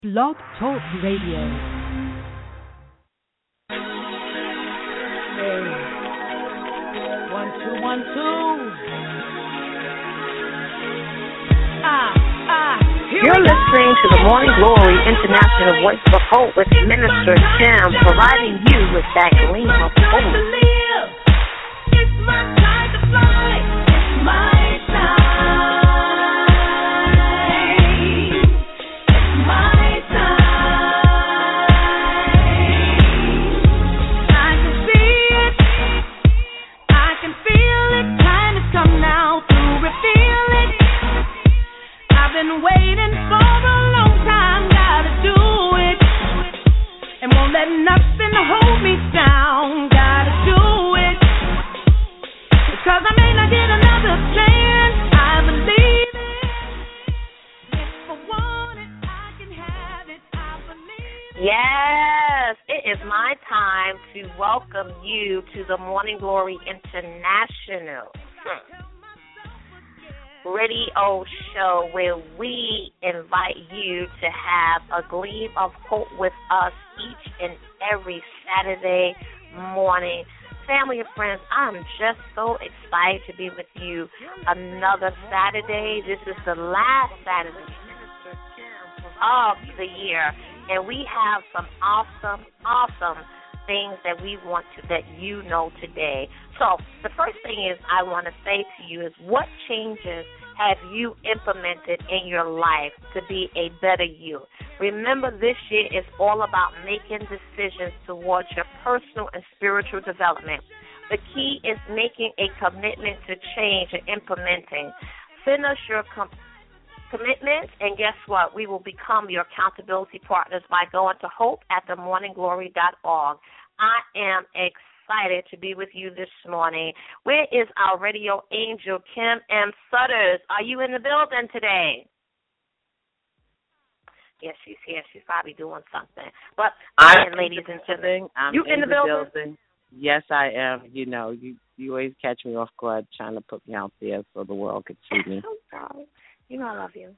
Blog Talk Radio. Hey, 1 2 1 2. You're listening to the Morning Glory International Voice of Hope with Minister Tim, providing you with that gleam of hope. It's my time to fly. It's my time. It's my time. I can see it. I can feel it. Time has come now to reveal it. I've been waiting for a long time. Gotta do it. And won't let nothing hold me down. Gotta do it. Because I may not get another chance. I believe it. If I want it, I can have it. I believe it. Yes, it is my time to welcome you to the Morning Glory International radio show, where we invite you to have a gleam of hope with us each and every Saturday morning. Family and friends, I'm just so excited to be with you another Saturday. This is the last Saturday of the year, and we have some awesome things that we want to let you know today. So the first thing is I want to say to you is, what changes have you implemented in your life to be a better you? Remember, this year is all about making decisions towards your personal and spiritual development. The key is making a commitment to change and implementing. Send us your commitment, and guess what? We will become your accountability partners by going to hope@themorningglory.org. I am excited to be with you this morning. Where is our radio angel, Kim M. Sutters? Are you in the building today? Yes, she's here. She's probably doing something. But, ladies and gentlemen, you in the building? Yes, I am. You know, you always catch me off guard trying to put me out there so the world could see me. I'm sorry. You know I love you.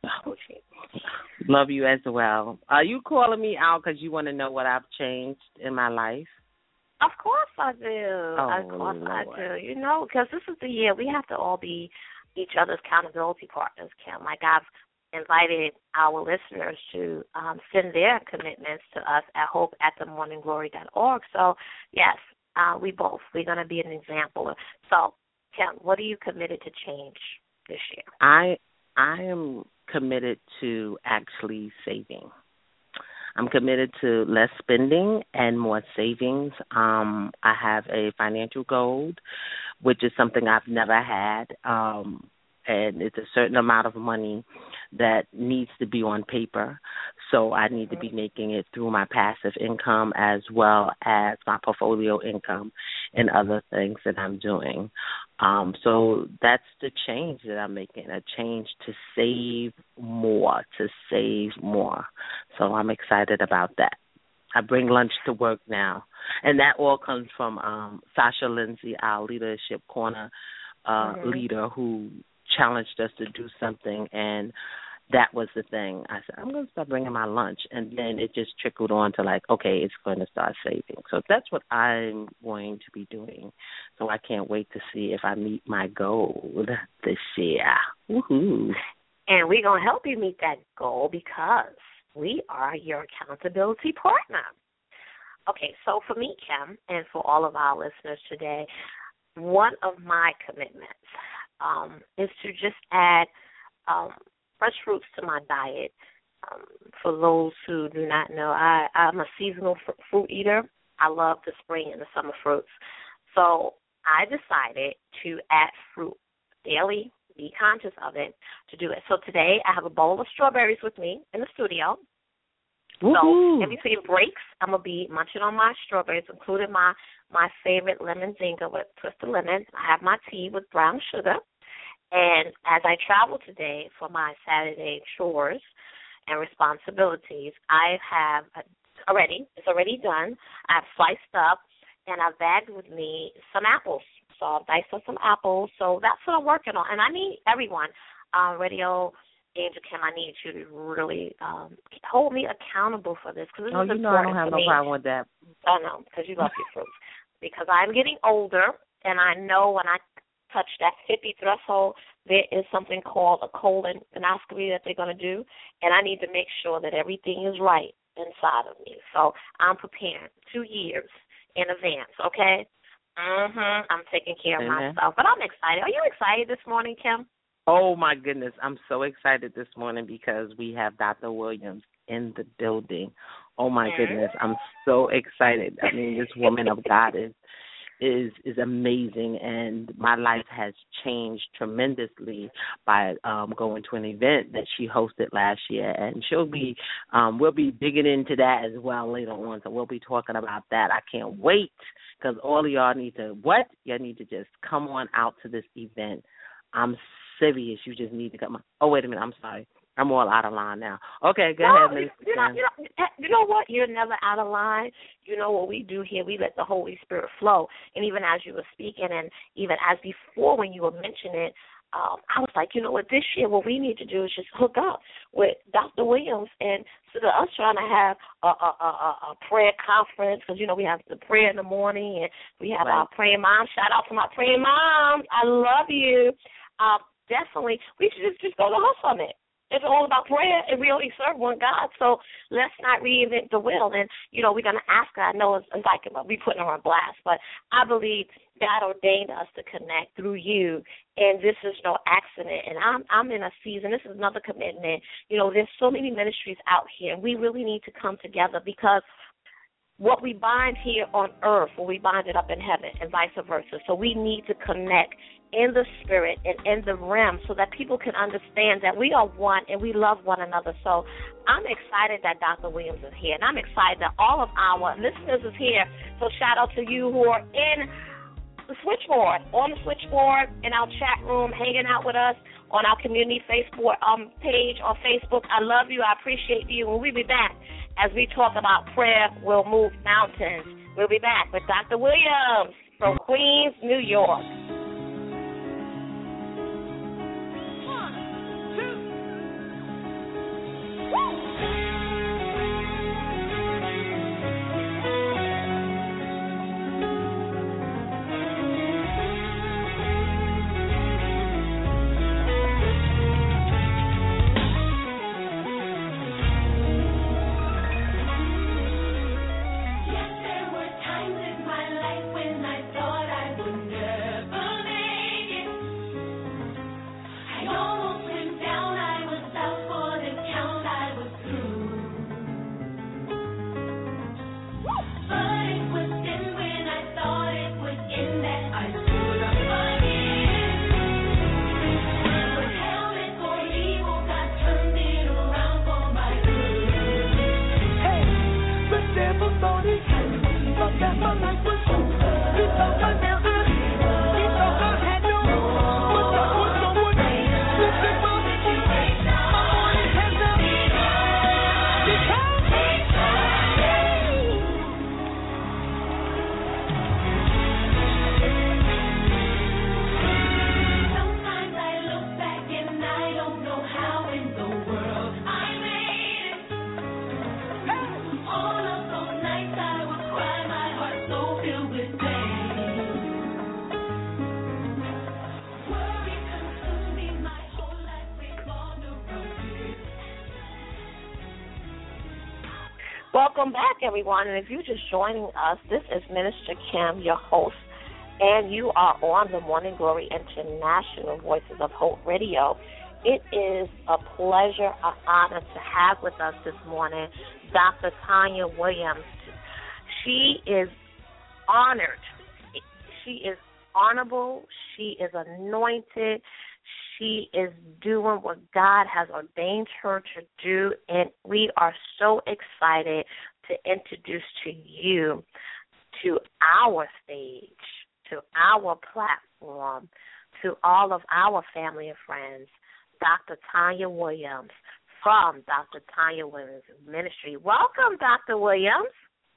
Love you as well. Are you calling me out because you want to know what I've changed in my life? Of course I do. Of course I do. You know, because this is the year we have to all be each other's accountability partners, Kim. Like, I've invited our listeners to send their commitments to us at hope@themorningglory.org. So, yes, we're going to be an example. So, Kim, what are you committed to change this year? I am committed to actually saving. I'm committed to less spending and more savings. I have a financial goal, which is something I've never had, and it's a certain amount of money that needs to be on paper. So I need to be making it through my passive income as well as my portfolio income and other things that I'm doing. So that's the change that I'm making, a change to save more. So I'm excited about that. I bring lunch to work now. And that all comes from Sasha Lindsay, our Leadership Corner leader, who challenged us to do something, and that was the thing. I said, I'm going to start bringing my lunch, and then it just trickled on to like, okay, it's going to start saving. So that's what I'm going to be doing. So I can't wait to see if I meet my goal this year. Woohoo! And we're going to help you meet that goal because we are your accountability partner. Okay, so for me, Kim, and for all of our listeners today, one of my commitments is to just add fresh fruits to my diet. For those who do not know, I'm a seasonal fruit eater. I love the spring and the summer fruits. So I decided to add fruit daily, be conscious of it, to do it. So today I have a bowl of strawberries with me in the studio. Woo-hoo. So in between breaks, I'm going to be munching on my strawberries, including my favorite lemon zinger with twisted lemon. I have my tea with brown sugar. And as I travel today for my Saturday chores and responsibilities, I have it's already done. I've sliced up, and I've bagged with me some apples. So I've diced up some apples. So that's what I'm working on. And I need everyone, radio Angel Kim, I need you to really hold me accountable for this because this is important I don't have to me. no problem with that. I know, because you love your fruits. Because I'm getting older, and I know when I touch that 50 threshold, there is something called a colonoscopy that they're going to do, and I need to make sure that everything is right inside of me. So I'm preparing 2 years in advance, okay? I'm taking care of myself. But I'm excited. Are you excited this morning, Kim? Oh, my goodness. I'm so excited this morning because we have Dr. Williams in the building. Oh, my goodness. I'm so excited. I mean, this woman of God is amazing, and my life has changed tremendously by going to an event that she hosted last year, and we'll be digging into that as well later on, so we'll be talking about that. I can't wait because all of y'all need to just come on out to this event. I'm serious. You just need to come. Oh, wait a minute. I'm sorry. I'm all out of line now. Okay, go ahead, Ms. You know what? You're never out of line. You know what we do here? We let the Holy Spirit flow. And even as you were speaking, and even as before when you were mentioning it, I was like, you know what? This year, what we need to do is just hook up with Dr. Williams, and instead of us trying to have a prayer conference, because we have the prayer in the morning, and we have our praying moms. Shout out to my praying moms. I love you. Definitely, we should just go to her summit. It's all about prayer, and we only serve one God, so let's not reinvent the wheel. And, we're going to ask her. I know it's like we putting her on blast, but I believe God ordained us to connect through you, and this is no accident. And I'm in a season. This is another commitment. There's so many ministries out here, and we really need to come together because what we bind here on earth, we bind it up in heaven, and vice versa. So we need to connect in the spirit and in the realm so that people can understand that we are one and we love one another. So I'm excited that Dr. Williams is here, and I'm excited that all of our listeners is here. So shout out to you who are in the switchboard, in our chat room, hanging out with us on our community Facebook page on Facebook. I love you. I appreciate you. And we'll be back as we talk about prayer will move mountains. We'll be back with Dr. Williams from Queens, New York. Welcome back, everyone. And if you're just joining us, this is Minister Kim, your host, and you are on the Morning Glory International Voices of Hope Radio. It is a pleasure, an honor to have with us this morning Dr. Tanya Williams. She is honored. She is honorable. She is anointed. She is doing what God has ordained her to do, and we are so excited to introduce to you, to our stage, to our platform, to all of our family and friends, Dr. Tanya Williams from Dr. Tanya Williams Ministry. Welcome, Dr. Williams.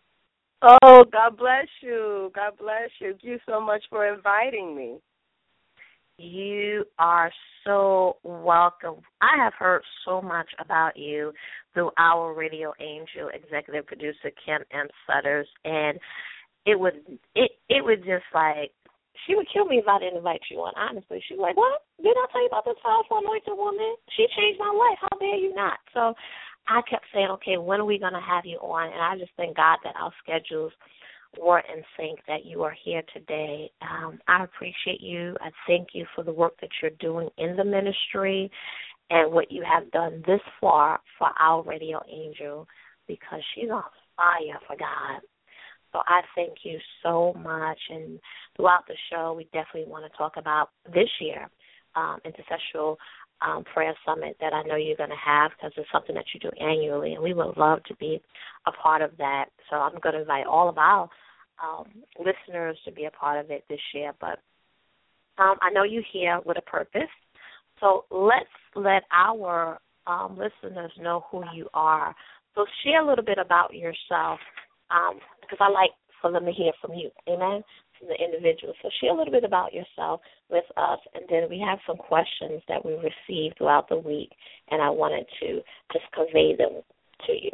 Oh, God bless you. God bless you. Thank you so much for inviting me. You are so welcome. I have heard so much about you through our Radio Angel executive producer, Kim M. Sutters, and it would just like, she would kill me if I didn't invite you on, honestly. She was like, what? Didn't I tell you about this powerful anointed woman? She changed my life. How dare you not? So I kept saying, okay, when are we going to have you on? And I just thank God that our schedules were in sync, that you are here today. I appreciate you. I thank you for the work that you're doing in the ministry and what you have done this far for our Radio Angel, because she's on fire for God. So I thank you so much. And throughout the show, we definitely want to talk about this year, Intercessual Prayer Summit that I know you're going to have, because it's something that you do annually, and we would love to be a part of that. So I'm going to invite all of our listeners to be a part of it this year. But I know you're here with a purpose, so let's let our listeners know who you are. So share a little bit about yourself, because I like for them to hear from you, amen, from the individual. So share a little bit about yourself with us, and then we have some questions that we received throughout the week, and I wanted to just convey them to you.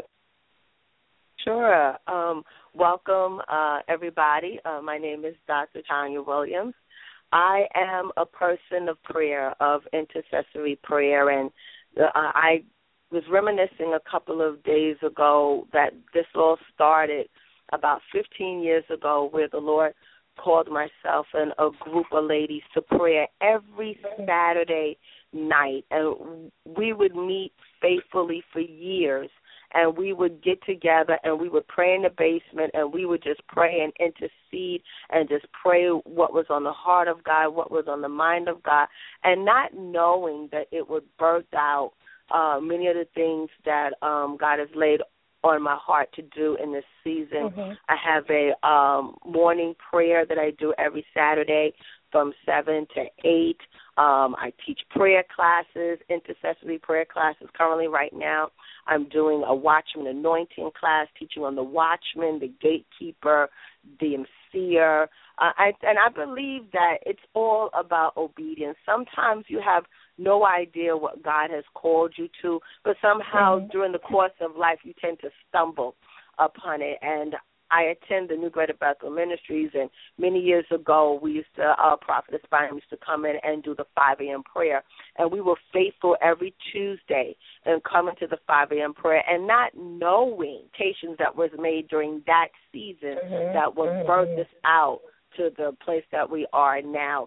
Sure. Welcome, everybody. My name is Dr. Tanya Williams. I am a person of prayer, of intercessory prayer, and I was reminiscing a couple of days ago that this all started about 15 years ago, where the Lord called myself and a group of ladies to prayer every Saturday night, and we would meet faithfully for years. And we would get together and we would pray in the basement, and we would just pray and intercede and just pray what was on the heart of God, what was on the mind of God, and not knowing that it would birth out many of the things that God has laid on my heart to do in this season. Mm-hmm. I have a morning prayer that I do every Saturday from 7 to 8. I teach prayer classes, intercessory prayer classes. Currently right now I'm doing a Watchman anointing class, teaching on the watchman, the gatekeeper, the seer. And I believe that it's all about obedience. Sometimes you have no idea what God has called you to, but somehow during the course of life you tend to stumble upon it. And I attend the New Greater Bethel Ministries, and many years ago we used to, Prophetess Bynum used to come in and do the 5 a.m. prayer, and we were faithful every Tuesday and coming to the 5 a.m. prayer and not knowing patience that was made during that season that would birth us out to the place that we are now.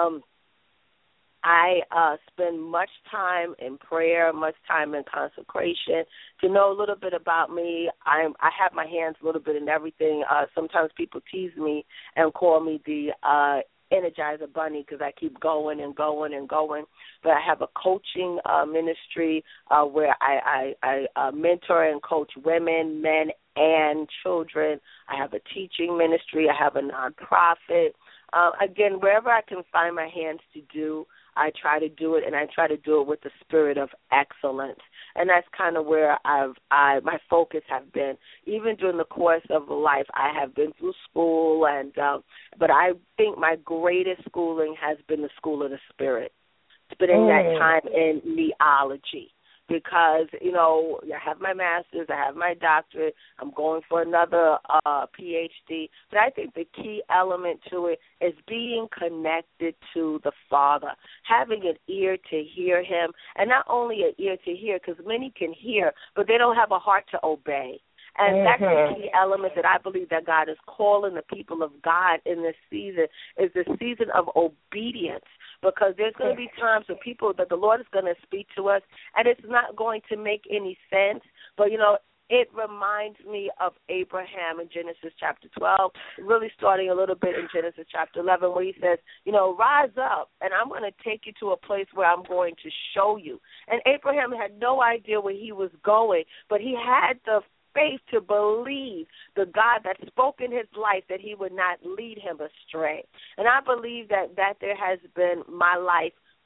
I spend much time in prayer, much time in consecration. To know a little bit about me, I have my hands a little bit in everything. Sometimes people tease me and call me the Energizer Bunny because I keep going and going and going. But I have a coaching ministry where I mentor and coach women, men, and children. I have a teaching ministry. I have a nonprofit. Again, wherever I can find my hands to do, I try to do it, and I try to do it with the spirit of excellence. And that's kind of where my focus has been. Even during the course of life, I have been through school, and but I think my greatest schooling has been the school of the spirit, spending that time in neology. Because, you know, I have my master's, I have my doctorate, I'm going for another PhD. But I think the key element to it is being connected to the Father, having an ear to hear him, and not only an ear to hear, because many can hear, but they don't have a heart to obey. And that's the key element that I believe that God is calling the people of God in this season, is the season of obedience. Because there's going to be times when people, that the Lord is going to speak to us, and it's not going to make any sense. But, you know, it reminds me of Abraham in Genesis chapter 12, really starting a little bit in Genesis chapter 11, where he says, you know, rise up, and I'm going to take you to a place where I'm going to show you. And Abraham had no idea where he was going, but he had the faith to believe the God that spoke in his life that he would not lead him astray. And I believe that there has been my life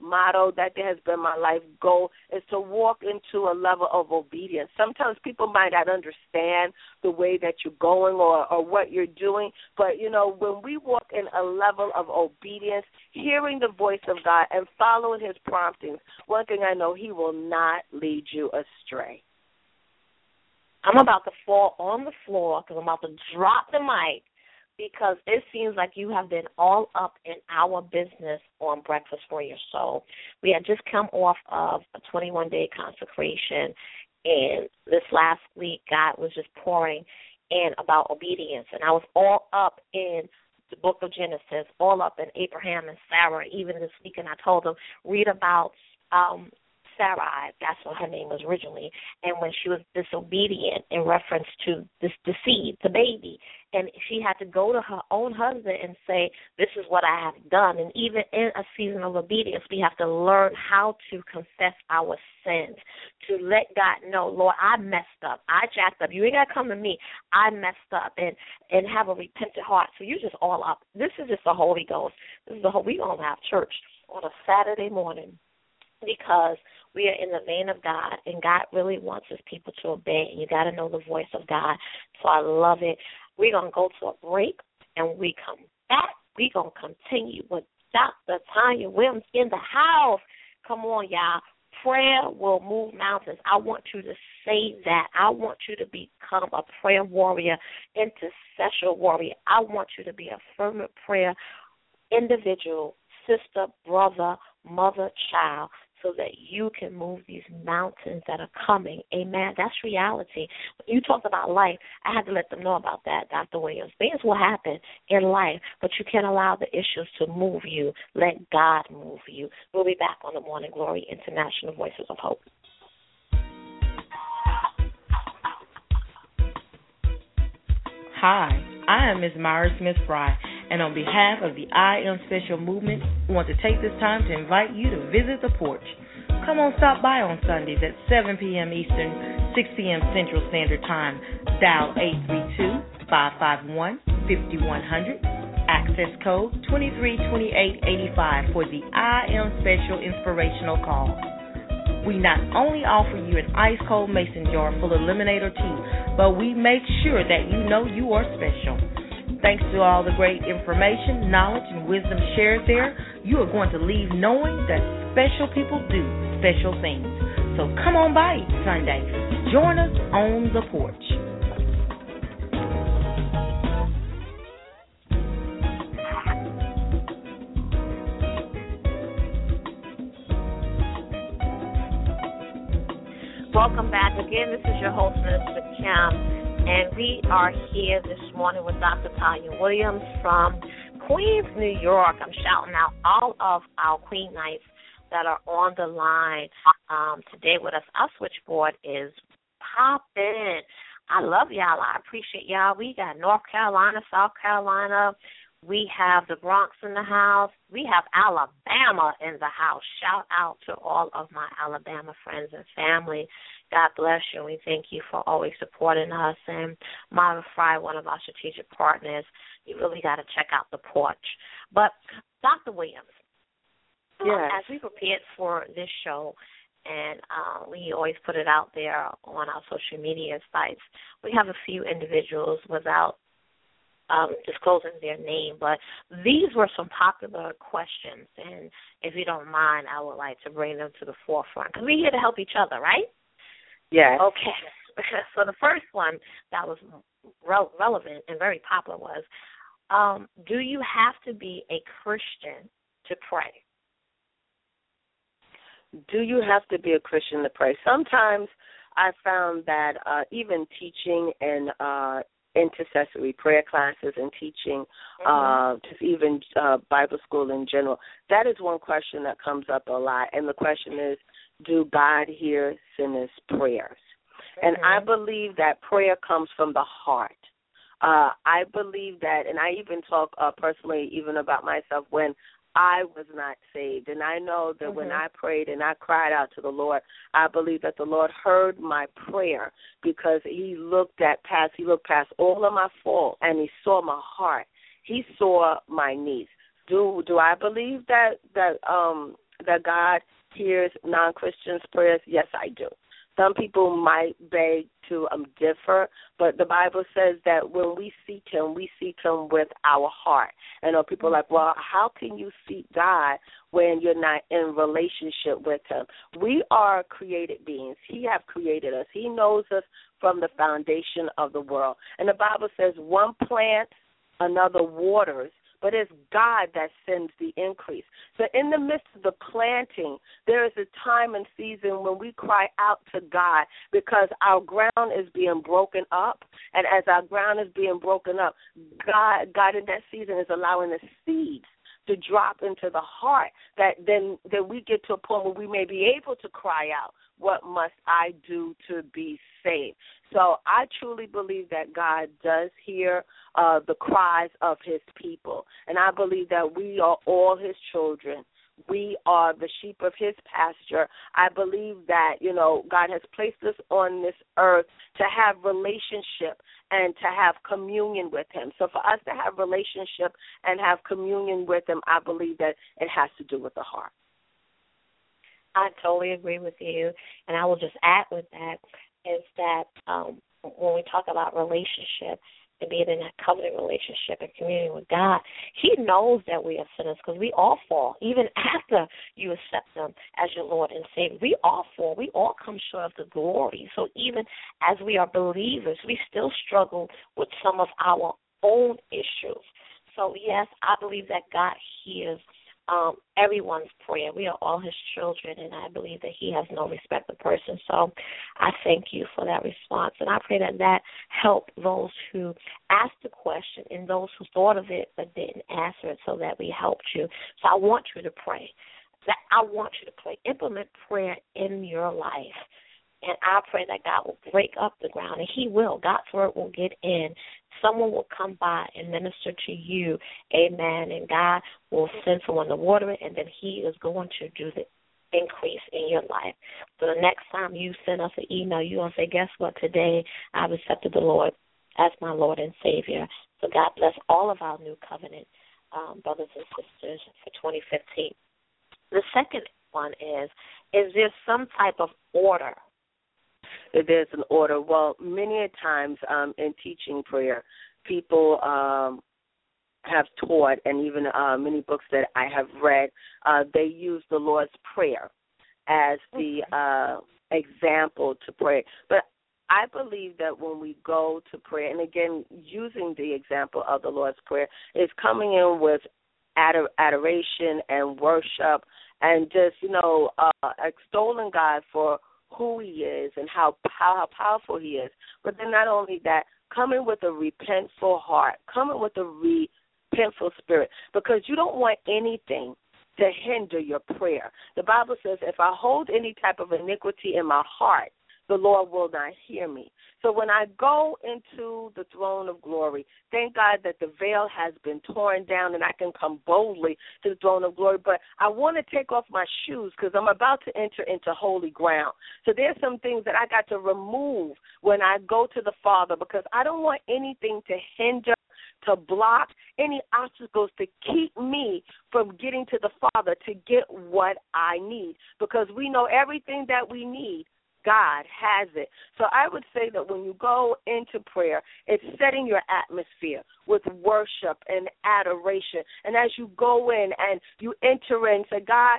motto. That has been my life goal, is to walk into a level of obedience. Sometimes people might not understand the way that you're going or what you're doing, but, you know, when we walk in a level of obedience, hearing the voice of God and following his promptings, one thing I know, he will not lead you astray. I'm about to fall on the floor because I'm about to drop the mic because it seems like you have been all up in our business on Breakfast for Your Soul. We had just come off of a 21-day consecration, and this last week God was just pouring in about obedience, and I was all up in the book of Genesis, all up in Abraham and Sarah. Even this weekend I told them, read about Sarai, that's what her name was originally, and when she was disobedient in reference to the seed, the baby, and she had to go to her own husband and say, this is what I have done. And even in a season of obedience, we have to learn how to confess our sins, to let God know, Lord, I messed up, I jacked up, you ain't got to come to me, I messed up, and have a repentant heart. So you're just all up. This is just the Holy Ghost. This is we're going to have church on a Saturday morning, because we are in the vein of God, and God really wants his people to obey. You got to know the voice of God. So I love it. We're going to go to a break, and we come back. We're going to continue with Dr. Tanya Williams in the house. Come on, y'all. Prayer will move mountains. I want you to say that. I want you to become a prayer warrior, intercession warrior. I want you to be a fervent prayer individual, sister, brother, mother, child, so that you can move these mountains that are coming. Amen. That's reality. When you talked about life, I had to let them know about that, Dr. Williams. Things will happen in life, but you can't allow the issues to move you. Let God move you. We'll be back on the Morning Glory International Voices of Hope. Hi, I am Ms. Myra Smith-Fry, and on behalf of the I Am Special movement, I want to take this time to invite you to visit the porch. Come on, stop by on Sundays at 7 p.m. Eastern, 6 p.m. Central Standard Time. Dial 832-551-5100. Access code 232885 for the I Am Special inspirational call. We not only offer you an ice-cold mason jar full of lemonade or tea, but we make sure that you know you are special. Thanks to all the great information, knowledge, and wisdom shared there, you are going to leave knowing that special people do special things. So come on by each Sunday. Join us on the porch. Welcome back again. This is your host, Minister Kim, and we are here this morning with Dr. Tanya Williams from Queens, New York. I'm shouting out all of our Queen Knights that are on the line today with us. Our switchboard is popping. I love y'all. I appreciate y'all. We got North Carolina, South Carolina. We have the Bronx in the house. We have Alabama in the house. Shout out to all of my Alabama friends and family. God bless you. We thank you for always supporting us. And Myra Fry, one of our strategic partners, you really got to check out the porch. But Dr. Williams, yes, as we prepared for this show, and we always put it out there on our social media sites, we have a few individuals without disclosing their name, but these were some popular questions, and if you don't mind, I would like to bring them to the forefront, because we're here to help each other, right? Yes. Okay. So the first one that was relevant and very popular was, do you have to be a Christian to pray? Do you have to be a Christian to pray? Sometimes I found that even teaching and intercessory prayer classes and teaching, just even Bible school in general, that is one question that comes up a lot. And the question is, do God hear sinners' prayers? And I believe that prayer comes from the heart. I believe that, and I even talk personally even about myself when I was not saved. And I know that when I prayed and I cried out to the Lord, I believe that the Lord heard my prayer because he looked past all of my fault, and he saw my heart. He saw my needs. Do I believe that that God hears non-Christians' prayers? Yes, I do. Some people might beg to differ, but the Bible says that when we seek him with our heart. I know people are like, well, how can you seek God when you're not in relationship with him? We are created beings. He have created us. He knows us from the foundation of the world. And the Bible says one plants, another waters, but it's God that sends the increase. So in the midst of the planting, there is a time and season when we cry out to God because our ground is being broken up. And as our ground is being broken up, God in that season is allowing the seeds to drop into the heart that then we get to a point where we may be able to cry out, what must I do to be saved? So I truly believe that God does hear the cries of his people. And I believe that we are all his children. We are the sheep of his pasture. I believe that, God has placed us on this earth to have relationship and to have communion with him. So for us to have relationship and have communion with him, I believe that it has to do with the heart. I totally agree with you. And I will just add with that is that when we talk about relationship and being in that covenant relationship and communion with God, he knows that we are sinners because we all fall. Even after you accept him as your Lord and Savior, we all fall. We all come short of the glory. So even as we are believers, we still struggle with some of our own issues. So, yes, I believe that God hears everyone's prayer. We are all his children, and I believe that he has no respect of person. So I thank you for that response, and I pray that helped those who asked the question and those who thought of it but didn't answer it, so that we helped you. So I want you to pray. Implement prayer in your life. And I pray that God will break up the ground, and he will. God's word will get in. Someone will come by and minister to you. Amen. And God will send someone to water it, and then he is going to do the increase in your life. So the next time you send us an email, you're going to say, guess what? Today I've accepted the Lord as my Lord and Savior. So God bless all of our new covenant brothers and sisters for 2015. The second one is there some type of order? There's an order. Well, many a times in teaching prayer, people have taught, and even many books that I have read, they use the Lord's Prayer as the example to pray. But I believe that when we go to prayer, and again, using the example of the Lord's Prayer, is coming in with adoration and worship and just, extolling God for who he is and how powerful he is. But then not only that, coming with a repentful heart, coming with a repentful spirit, because you don't want anything to hinder your prayer. The Bible says, if I hold any type of iniquity in my heart, the Lord will not hear me. So when I go into the throne of glory, thank God that the veil has been torn down and I can come boldly to the throne of glory. But I want to take off my shoes because I'm about to enter into holy ground. So there's some things that I got to remove when I go to the Father, because I don't want anything to hinder, to block, any obstacles to keep me from getting to the Father to get what I need, because we know everything that we need, God has it. So I would say that when you go into prayer, it's setting your atmosphere with worship and adoration. And as you go in and you enter in, say, God,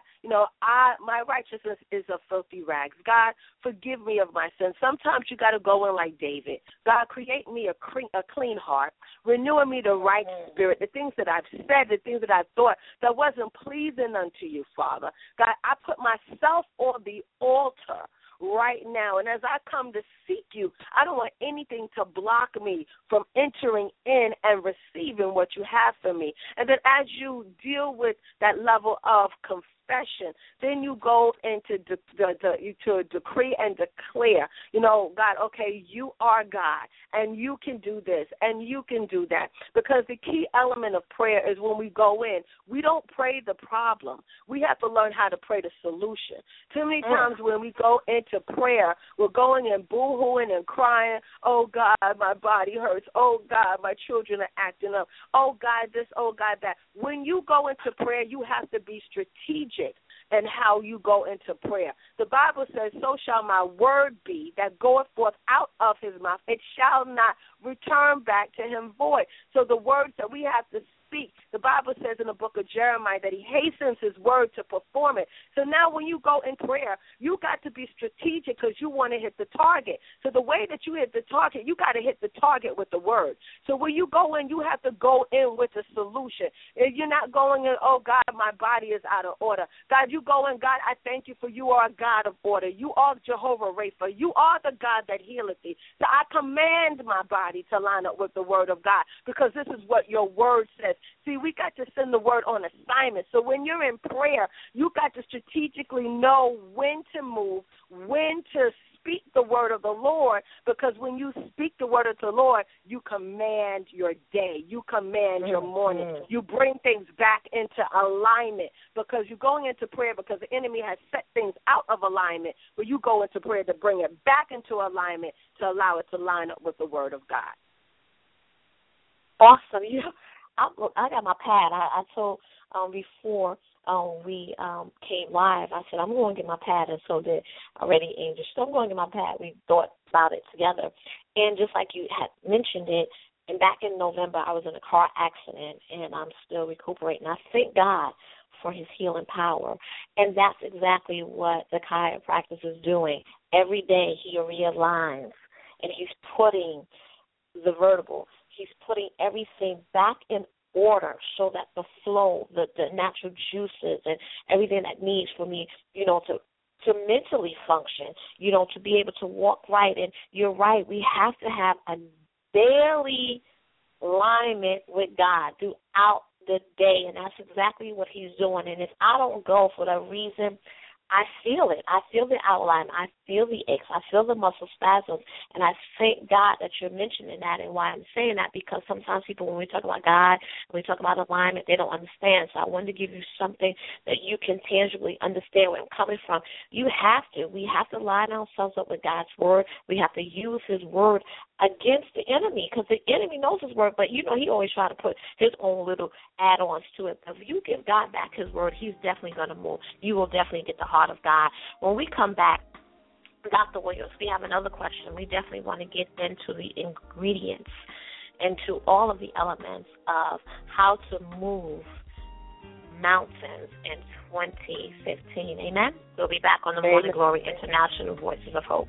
my righteousness is a filthy rags. God, forgive me of my sins. Sometimes you got to go in like David. God, create me a clean heart. Renew in me the right spirit. The things that I've said, the things that I've thought that wasn't pleasing unto you, Father. God, I put myself on the altar right now. And as I come to seek you, I don't want anything to block me from entering in and receiving what you have for me. And then as you deal with that level of confession, then you go into to decree and declare, God, okay, you are God, and you can do this, and you can do that. Because the key element of prayer is when we go in, we don't pray the problem. We have to learn how to pray the solution. Too many times when we go into prayer, we're going and boo-hooing and crying, oh, God, my body hurts. Oh, God, my children are acting up. Oh, God, this, oh, God, that. When you go into prayer, you have to be strategic and how you go into prayer. The Bible says, so shall my word be that goeth forth out of his mouth. It shall not return back to him void. So the words that we have to speak, the Bible says in the book of Jeremiah that he hastens his word to perform it. So now when you go in prayer, you got to be strategic because you want to hit the target. So the way that you hit the target, you got to hit the target with the word. So when you go in, you have to go in with a solution. If you're not going in, oh, God, my body is out of order. God, you go in, God, I thank you for you are a God of order. You are Jehovah Rapha. You are the God that healeth thee. So I command my body to line up with the word of God because this is what your word says. See, we got to send the word on assignment. So when you're in prayer, you got to strategically know when to move, when to speak the word of the Lord, because when you speak the word of the Lord, you command your day. You command your morning. You bring things back into alignment because you're going into prayer because the enemy has set things out of alignment, but you go into prayer to bring it back into alignment to allow it to line up with the word of God. Awesome. I got my pad. I told before we came live, I said, I'm going to get my pad, and so did already Angel. So I'm going to get my pad. We thought about it together. And just like you had mentioned it, and back in November, I was in a car accident, and I'm still recuperating. I thank God for his healing power. And that's exactly what the chiropractor is doing. Every day he realigns, and he's putting the vertebral, he's putting everything back in order so that the flow, the natural juices and everything that needs for me, to mentally function, to be able to walk right. And you're right, we have to have a daily alignment with God throughout the day, and that's exactly what he's doing. And if I don't go for the reason, I feel it. I feel the outline. I feel the aches. I feel the muscle spasms. And I thank God that you're mentioning that. And why I'm saying that, because sometimes people, when we talk about God, when we talk about alignment, they don't understand. So I wanted to give you something that you can tangibly understand where I'm coming from. You have to. We have to line ourselves up with God's word. We have to use his word against the enemy, because the enemy knows his word, but he always try to put his own little add-ons to it. If you give God back his word, he's definitely going to move. You will definitely get the heart of God. When we come back, Dr. Williams, we have another question. We definitely want to get into the ingredients, into all of the elements of how to move mountains in 2015. Amen? We'll be back on the Morning Glory International Voices of Hope.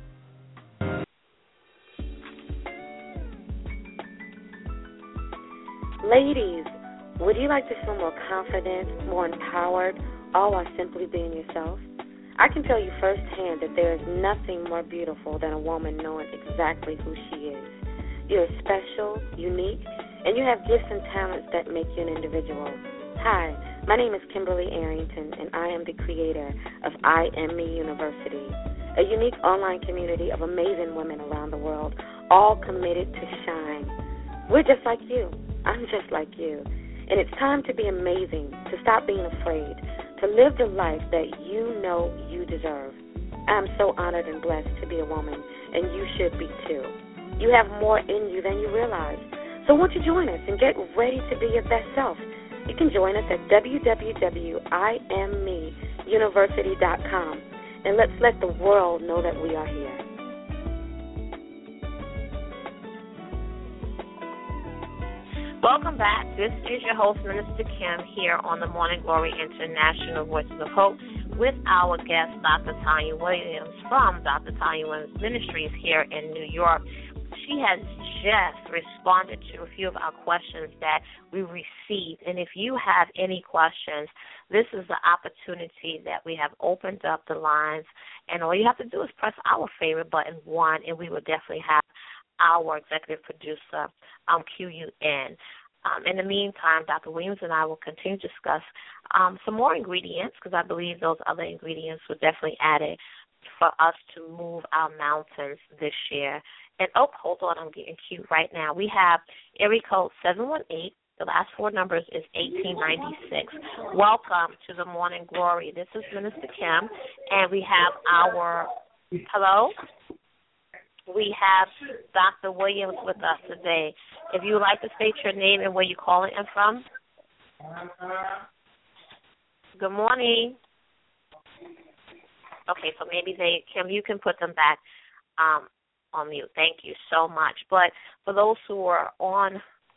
Ladies, would you like to feel more confident, more empowered, all while simply being yourself? I can tell you firsthand that there is nothing more beautiful than a woman knowing exactly who she is. You're special, unique, and you have gifts and talents that make you an individual. Hi, my name is Kimberly Arrington, and I am the creator of I Am Me University, a unique online community of amazing women around the world, all committed to shine. We're just like you. I'm just like you. And it's time to be amazing, to stop being afraid, to live the life that you know you deserve. I'm so honored and blessed to be a woman, and you should be too. You have more in you than you realize. So won't you join us and get ready to be your best self? You can join us at www.iammeuniversity.com, and let's let the world know that we are here. Welcome back. This is your host, Minister Kim, here on the Morning Glory International Voices of Hope with our guest, Dr. Tanya Williams from Dr. Tanya Williams Ministries here in New York. She has just responded to a few of our questions that we received. And if you have any questions, this is the opportunity that we have opened up the lines. And all you have to do is press our favorite button, 1, and we will definitely have our executive producer, cue you in. In the meantime, Dr. Williams and I will continue to discuss some more ingredients, because I believe those other ingredients were definitely added for us to move our mountains this year. And, hold on, I'm getting cute right now. We have area code 718. The last 4 numbers is 1896. Welcome to the Morning Glory. This is Minister Kim, and we have our, hello? We have Dr. Williams with us today. If you would like to state your name and where you're calling in from. Good morning. Okay, so maybe Kim, you can put them back on mute. Thank you so much. But for those who are on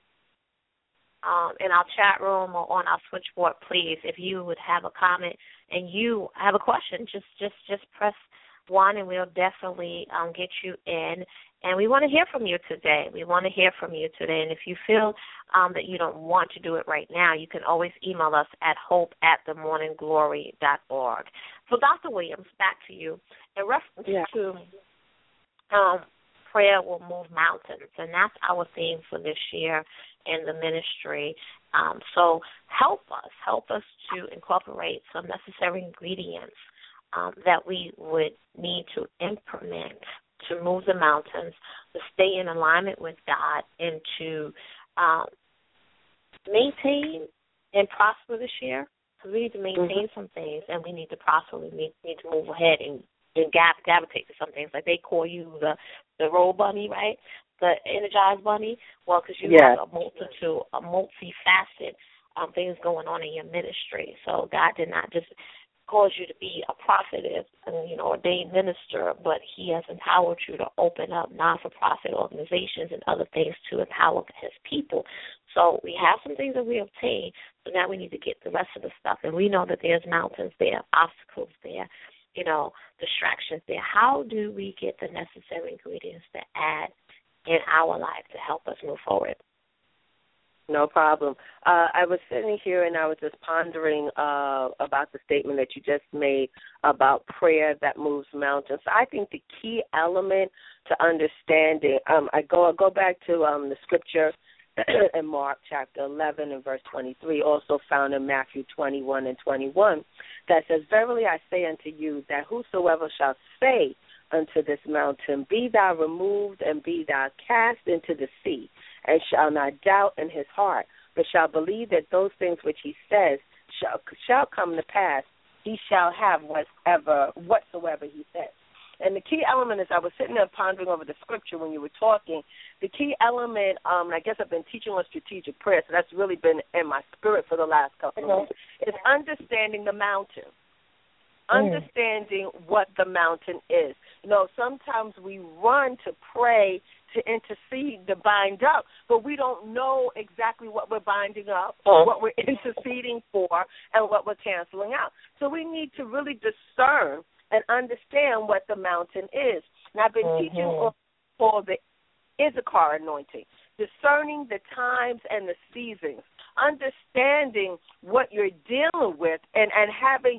in our chat room or on our switchboard, please, if you would have a comment and you have a question, just press 1 and we'll definitely get you in. And we want to hear from you today. And if you feel that you don't want to do it right now, you can always email us at hope@themorningglory.org. So, Dr. Williams, back to you. In reference to prayer will move mountains, and that's our theme for this year in the ministry. So help us to incorporate some necessary ingredients that we would need to implement to move the mountains, to stay in alignment with God, and to maintain and prosper this year. Because we need to maintain some things, and we need to prosper. We need to move ahead and gravitate to some things. Like they call you the roll bunny, right? The energized bunny. Well, because you have a multifaceted things going on in your ministry. So God did not just cause you to be a prophetess and ordained minister, but He has empowered you to open up non-for-profit organizations and other things to empower His people. So we have some things that we obtained. So now we need to get the rest of the stuff, and we know that there's mountains there, obstacles there, distractions there. How do we get the necessary ingredients to add in our life to help us move forward? No problem. I was sitting here and I was just pondering about the statement that you just made about prayer that moves mountains. I think the key element to understanding, I go back to the scripture in Mark chapter 11 and verse 23, also found in Matthew 21 and 21, that says, "Verily I say unto you, that whosoever shall say unto this mountain, be thou removed and be thou cast into the sea, and shall not doubt in his heart, but shall believe that those things which he says shall come to pass, he shall have whatsoever he says." And the key element is, I was sitting there pondering over the scripture when you were talking, the key element, and I guess I've been teaching on strategic prayer, so that's really been in my spirit for the last couple of weeks, is understanding the mountain. Understanding what the mountain is. Sometimes we run to pray, to intercede, to bind up, but we don't know exactly what we're binding up, what we're interceding for, and what we're canceling out. So we need to really discern and understand what the mountain is. And I've been teaching for the Issachar anointing, discerning the times and the seasons, understanding what you're dealing with, and having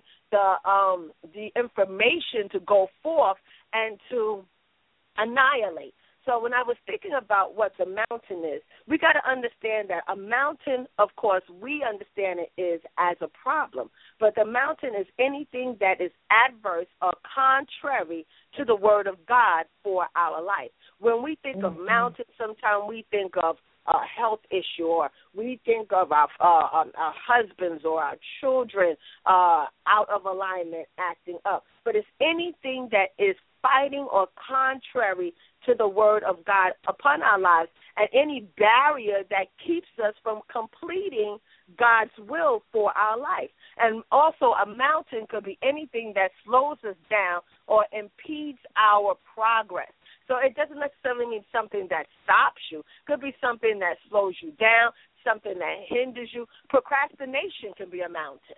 the information to go forth and to annihilate. So when I was thinking about what the mountain is, we got to understand that a mountain, of course, we understand it is as a problem, but the mountain is anything that is adverse or contrary to the word of God for our life. When we think of mountains, sometimes we think of a health issue, or we think of our husbands or our children out of alignment, acting up. But it's anything that is fighting or contrary to the word of God upon our lives, and any barrier that keeps us from completing God's will for our life. And also a mountain could be anything that slows us down or impedes our progress. So it doesn't necessarily mean something that stops you. It could be something that slows you down, something that hinders you. Procrastination can be a mountain.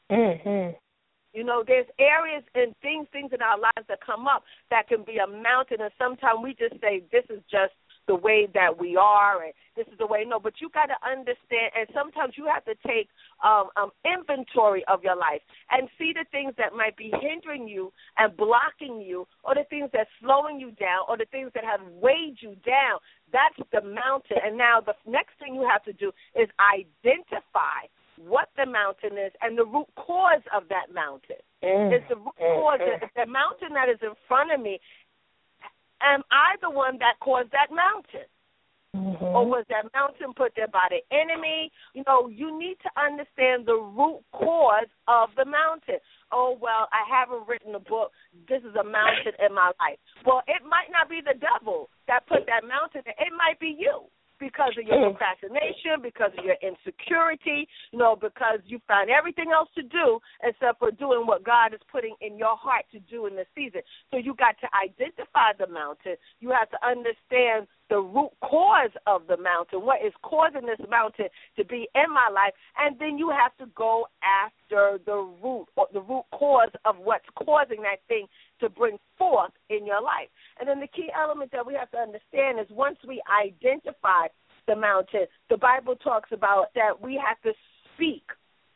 There's areas and things in our lives that come up that can be a mountain, and sometimes we just say, this is just the way that we are, and this is the way. No, but you got to understand, and sometimes you have to take inventory of your life and see the things that might be hindering you and blocking you, or the things that's slowing you down, or the things that have weighed you down. That's the mountain. And now the next thing you have to do is identify what the mountain is and the root cause of that mountain. It's the root cause. The mountain that is in front of me, am I the one that caused that mountain? Or was that mountain put there by the enemy? You need to understand the root cause of the mountain. Oh, well, I haven't written a book. This is a mountain in my life. Well, it might not be the devil that put that mountain there. It might be you. because of your procrastination, because of your insecurity, because you find everything else to do except for doing what God is putting in your heart to do in this season. So you got to identify the mountain. You have to understand the root cause of the mountain, what is causing this mountain to be in my life, and then you have to go after the root cause of what's causing that thing to bring forth in your life. And then the key element that we have to understand is once we identify the mountain, the Bible talks about that we have to speak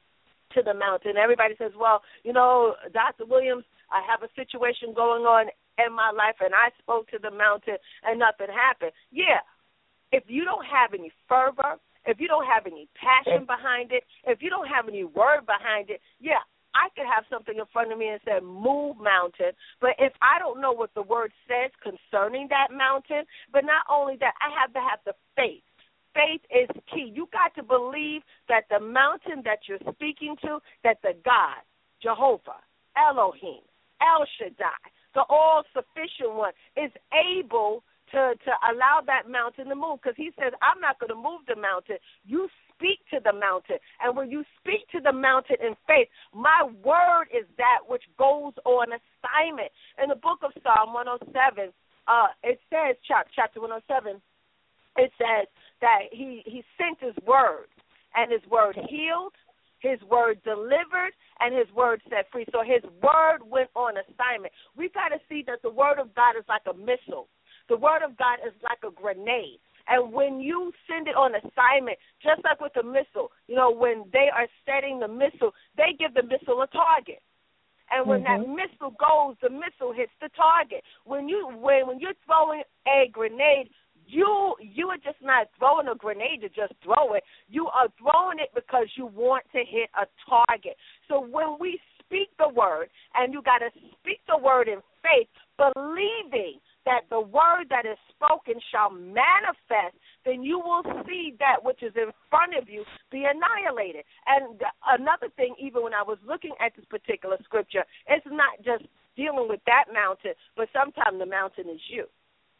to the mountain. Everybody says, well, Dr. Williams, I have a situation going on in my life, and I spoke to the mountain, and nothing happened. Yeah, if you don't have any fervor, if you don't have any passion behind it, if you don't have any word behind it, yeah, I could have something in front of me and say, move mountain, but if I don't know what the word says concerning that mountain, but not only that, I have to have the faith. Faith is key. You got to believe that the mountain that you're speaking to, that the God, Jehovah, Elohim, El Shaddai, the all-sufficient one, is able to allow that mountain to move, because he says, I'm not going to move the mountain. You speak to the mountain, and when you speak to the mountain in faith, my word is that which goes on assignment. In the book of Psalm 107, it says, chapter 107, it says that he sent his word, and his word healed, his word delivered, and his word set free. So his word went on assignment. We've got to see that the word of God is like a missile. The word of God is like a grenade. And when you send it on assignment, just like with a missile, when they are setting the missile, they give the missile a target. And when that missile goes, the missile hits the target. When you're throwing a grenade, you are just not throwing a grenade to just throw it. You are throwing it because you want to hit a target. So when we speak the word, and you got to speak the word in faith, believing that the word that is spoken shall manifest, then you will see that which is in front of you be annihilated. And another thing, even when I was looking at this particular scripture, it's not just dealing with that mountain, but sometimes the mountain is you.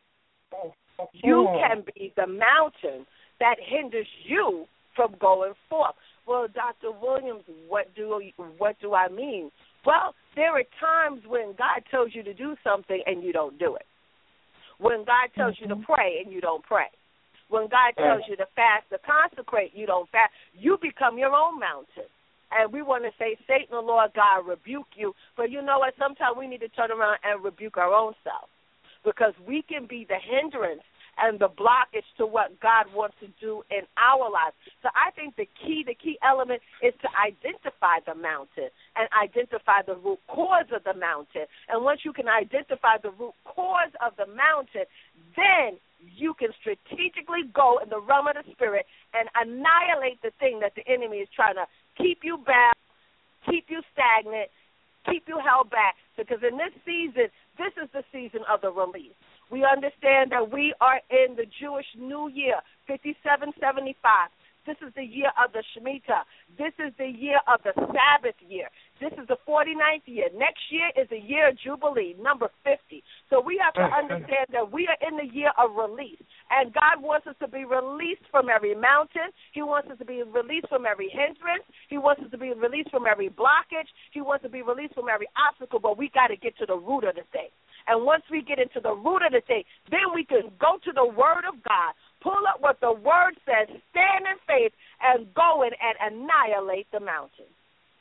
You can be the mountain that hinders you from going forth. Well, Dr. Williams, what do I mean? Well, there are times when God tells you to do something and you don't do it. When God tells you to pray and you don't pray. When God tells you to fast, to consecrate, you don't fast. You become your own mountain. And we want to say, Satan, the Lord God, rebuke you. But you know what? Sometimes we need to turn around and rebuke our own self, because we can be the hindrance and the blockage to what God wants to do in our lives. So I think the key element is to identify the mountain and identify the root cause of the mountain. And once you can identify the root cause of the mountain, then you can strategically go in the realm of the spirit and annihilate the thing that the enemy is trying to keep you bound, keep you stagnant, keep you held back. Because in this season, this is the season of the release. We understand that we are in the Jewish New Year, 5775. This is the year of the Shemitah. This is the year of the Sabbath year. This is the 49th year. Next year is the year of Jubilee, number 50. So we have to understand that we are in the year of release. And God wants us to be released from every mountain. He wants us to be released from every hindrance. He wants us to be released from every blockage. He wants to be released from every obstacle. But we got to get to the root of the thing. And once we get into the root of the thing, then we can go to the Word of God, pull up what the Word says, stand in faith, and go in and annihilate the mountain.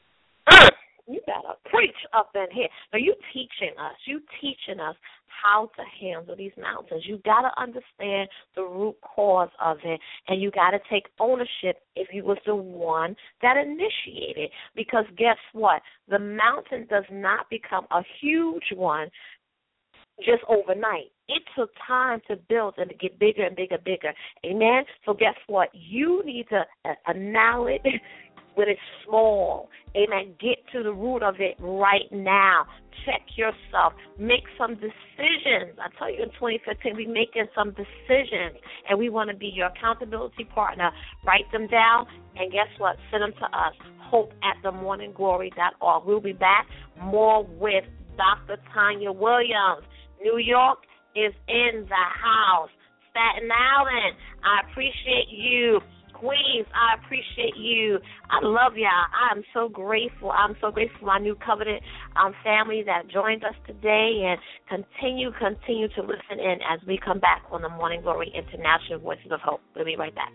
You got to preach up in here. Now, you teaching us how to handle these mountains. You got to understand the root cause of it, and you got to take ownership if you was the one that initiated. Because guess what? The mountain does not become a huge one just overnight. It took time to build and to get bigger and bigger and bigger. Amen? So guess what? You need to annihilate it when it's small. Amen? Get to the root of it right now. Check yourself. Make some decisions. I tell you, in 2015, we're making some decisions, and we want to be your accountability partner. Write them down, and guess what? Send them to us, hope@themorningglory.org. We'll be back more with Dr. Tanya Williams. New York is in the house. Staten Island, I appreciate you. Queens, I appreciate you. I love y'all. I am so grateful. I'm so grateful for my new covenant family that joined us today, and continue to listen in as we come back on the Morning Glory International Voices of Hope. We'll be right back.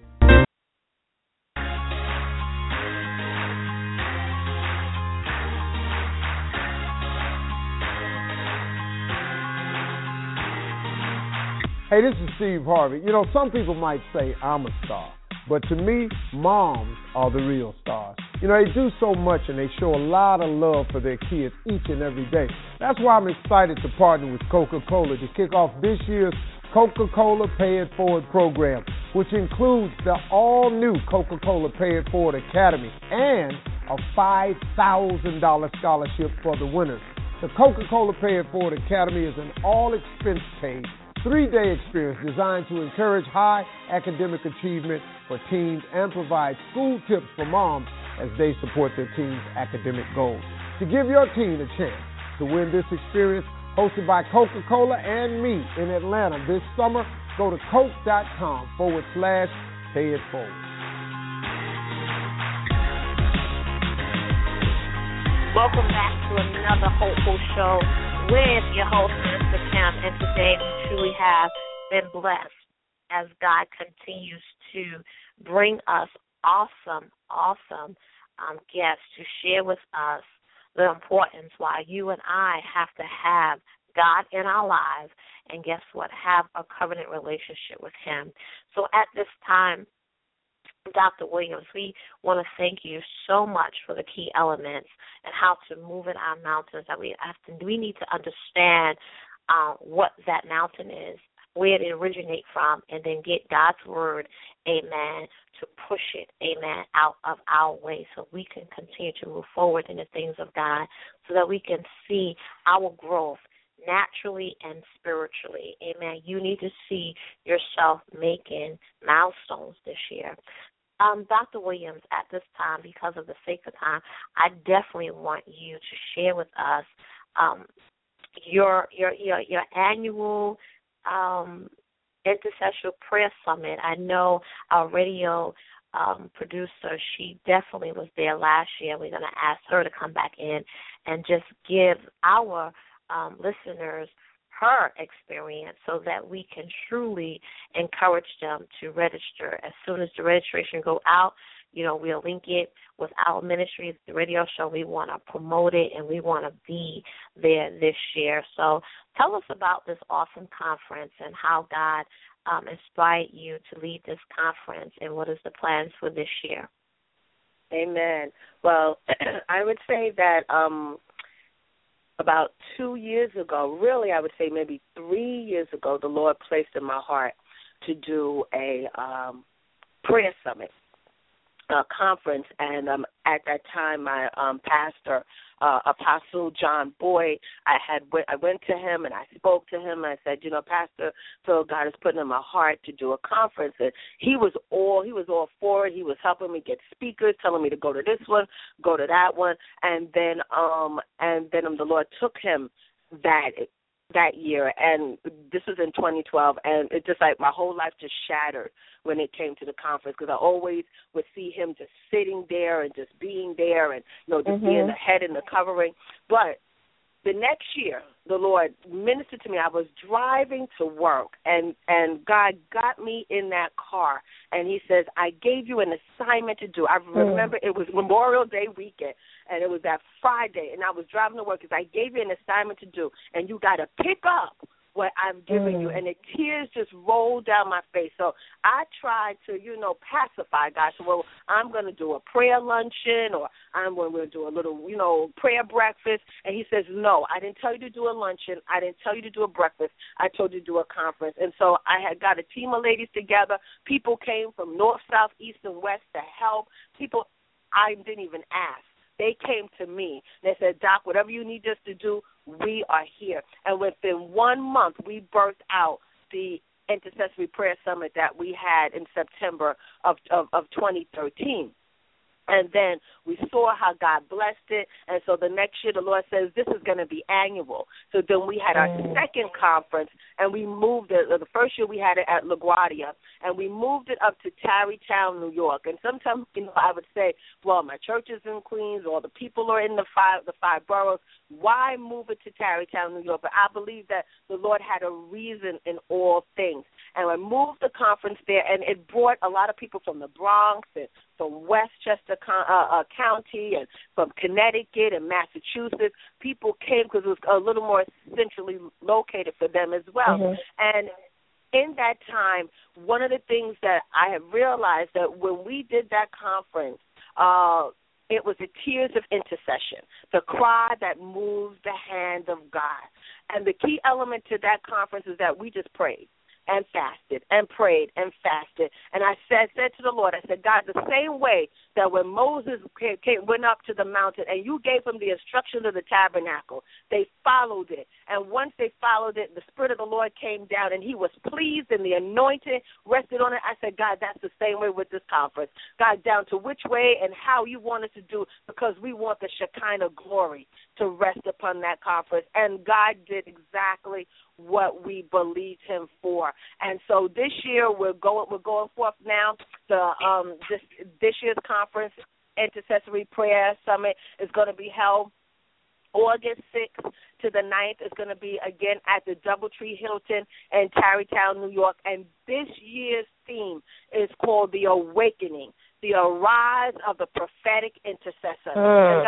Hey, this is Steve Harvey. You know, some people might say I'm a star, but to me, moms are the real stars. You know, they do so much and they show a lot of love for their kids each and every day. That's why I'm excited to partner with Coca-Cola to kick off this year's Coca-Cola Pay It Forward program, which includes the all-new Coca-Cola Pay It Forward Academy and a $5,000 scholarship for the winners. The Coca-Cola Pay It Forward Academy is an all-expense-paid 3-day experience designed to encourage high academic achievement for teens and provide school tips for moms as they support their teens' academic goals. To give your teen a chance to win this experience, hosted by Coca-Cola and me in Atlanta this summer, go to coke.com/payitforward. Welcome back to another Hopeful Show with your host, Mr. Kemp, and today we truly have been blessed as God continues to bring us awesome guests to share with us the importance why you and I have to have God in our lives, and guess what, have a covenant relationship with Him. So at this time, Dr. Williams, we want to thank you so much for the key elements and how to move in our mountains. That we need to understand what that mountain is, where it originates from, and then get God's word, amen, to push it, amen, out of our way so we can continue to move forward in the things of God, so that we can see our growth naturally and spiritually, amen. You need to see yourself making milestones this year. Dr. Williams, at this time, because of the sake of time, I definitely want you to share with us your annual Intercessory Prayer Summit. I know our radio producer, she definitely was there last year. We're going to ask her to come back in and just give our listeners her experience so that we can truly encourage them to register. As soon as the registration go out, you know, we'll link it with our ministry, the radio show. We want to promote it, and we want to be there this year. So tell us about this awesome conference and how God inspired you to lead this conference, and what is the plans for this year. Amen. Well, I would say that about 2 years ago, really I would say maybe 3 years ago, the Lord placed in my heart to do a prayer summit, a conference, and at that time my pastor, Apostle John Boyd, I went to him and I spoke to him. I said, you know, Pastor, so God has put in my heart to do a conference, and he was all for it. He was helping me get speakers, telling me to go to this one, go to that one, and then the Lord took him that year, and this was in 2012, and it just like my whole life just shattered when it came to the conference, because I always would see him just sitting there and just being there, and just being the head and the covering. But the next year, the Lord ministered to me. I was driving to work, and God got me in that car, and he says, I gave you an assignment to do. I remember it was Memorial Day weekend, and it was that Friday, and I was driving to work because I gave you an assignment to do, and you got to pick up what I've given you. And the tears just rolled down my face. So I tried to, pacify God. So, well, I'm going to do a prayer luncheon, or I'm going to do a little, prayer breakfast. And he says, no, I didn't tell you to do a luncheon. I didn't tell you to do a breakfast. I told you to do a conference. And so I had got a team of ladies together. People came from north, south, east, and west to help. People I didn't even ask. They came to me. They said, Doc, whatever you need us to do, we are here. And within 1 month, we birthed out the Intercessory Prayer Summit that we had in September of 2013. And then we saw how God blessed it. And so the next year the Lord says this is going to be annual. So then we had our second conference, and we moved it. The first year we had it at LaGuardia, and we moved it up to Tarrytown, New York. And sometimes, I would say, well, my church is in Queens, or the people are in the five boroughs. Why move it to Tarrytown, New York? But I believe that the Lord had a reason in all things. And I moved the conference there, and it brought a lot of people from the Bronx and from Westchester County and from Connecticut and Massachusetts. People came because it was a little more centrally located for them as well. And in that time, one of the things that I have realized that when we did that conference, it was the tears of intercession, the cry that moves the hand of God. And the key element to that conference is that we just prayed and fasted and prayed and fasted. And I said to the Lord, I said, God, the same way that when Moses went up to the mountain and you gave him the instructions of the tabernacle, they followed it. And once they followed it, the Spirit of the Lord came down and he was pleased and the anointing rested on it. I said, God, that's the same way with this conference. God, down to which way and how you want us to do, because we want the Shekinah glory to rest upon that conference. And God did exactly what we believed him for. And so this year we're going forth now. This year's conference, Intercessory Prayer Summit, is going to be held August 6th to the 9th. It's going to be, again, at the DoubleTree Hilton in Tarrytown, New York. And this year's theme is called The Awakening, the arise of the prophetic intercessor. And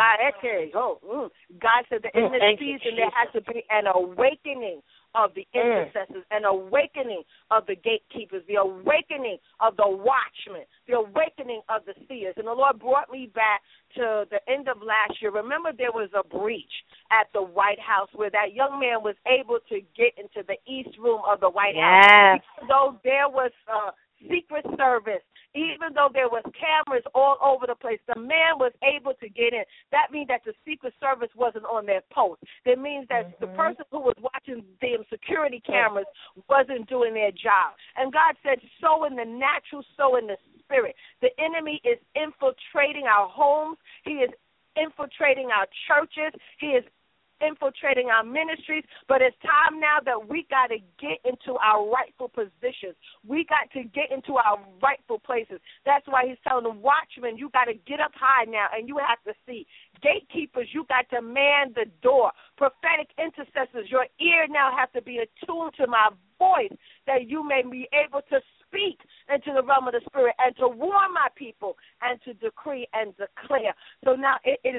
God said that in this season there has to be an awakening of the intercessors, an awakening of the gatekeepers, the awakening of the watchmen, the awakening of the seers. And the Lord brought me back to the end of last year. Remember, there was a breach at the White House where that young man was able to get into the East Room of the White House. Even though there was Secret Service, even though there was cameras all over the place, the man was able to get in. That means that the Secret Service wasn't on their post. That means that the person who was watching the security cameras wasn't doing their job. And God said, so in the natural, so in the spirit. The enemy is infiltrating our homes. He is infiltrating our churches. He is infiltrating our ministries, but it's time now that we got to get into our rightful positions. We got to get into our rightful places. That's why he's telling the watchmen, you got to get up high now, and you have to see. Gatekeepers, you got to man the door. Prophetic intercessors, your ear now has to be attuned to my voice, that you may be able to speak into the realm of the Spirit and to warn my people and to decree and declare. So now it is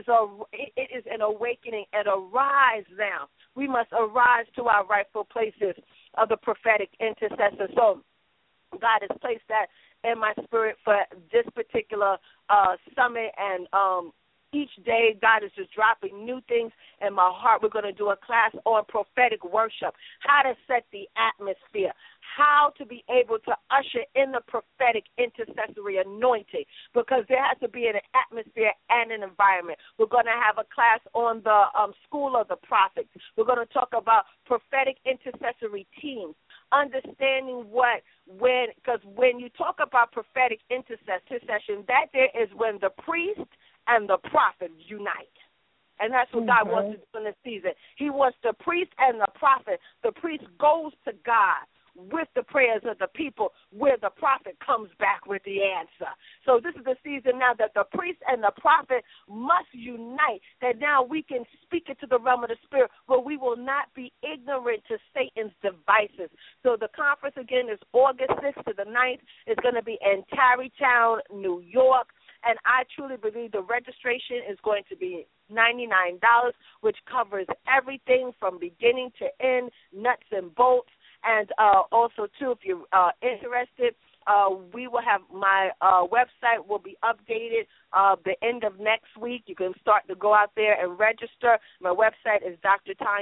an awakening and arise now. We must arise to our rightful places of the prophetic intercessor. So God has placed that in my spirit for this particular summit, and each day, God is just dropping new things in my heart. We're going to do a class on prophetic worship, how to set the atmosphere, how to be able to usher in the prophetic intercessory anointing, because there has to be an atmosphere and an environment. We're going to have a class on the School of the Prophets. We're going to talk about prophetic intercessory teams, understanding because when you talk about prophetic intercession, that there is when the priest and the prophet unite. And that's what God wants to do in this season. He wants the priest and the prophet. The priest goes to God with the prayers of the people, where the prophet comes back with the answer. So this is the season now that the priest and the prophet must unite, that now we can speak it to the realm of the Spirit, where we will not be ignorant to Satan's devices. So the conference, again, is August 6th to the 9th. It's going to be in Tarrytown, New York. And I truly believe the registration is going to be $99, which covers everything from beginning to end, nuts and bolts. And also, too, if you're interested, we will have my website will be updated the end of next week. You can start to go out there and register. My website is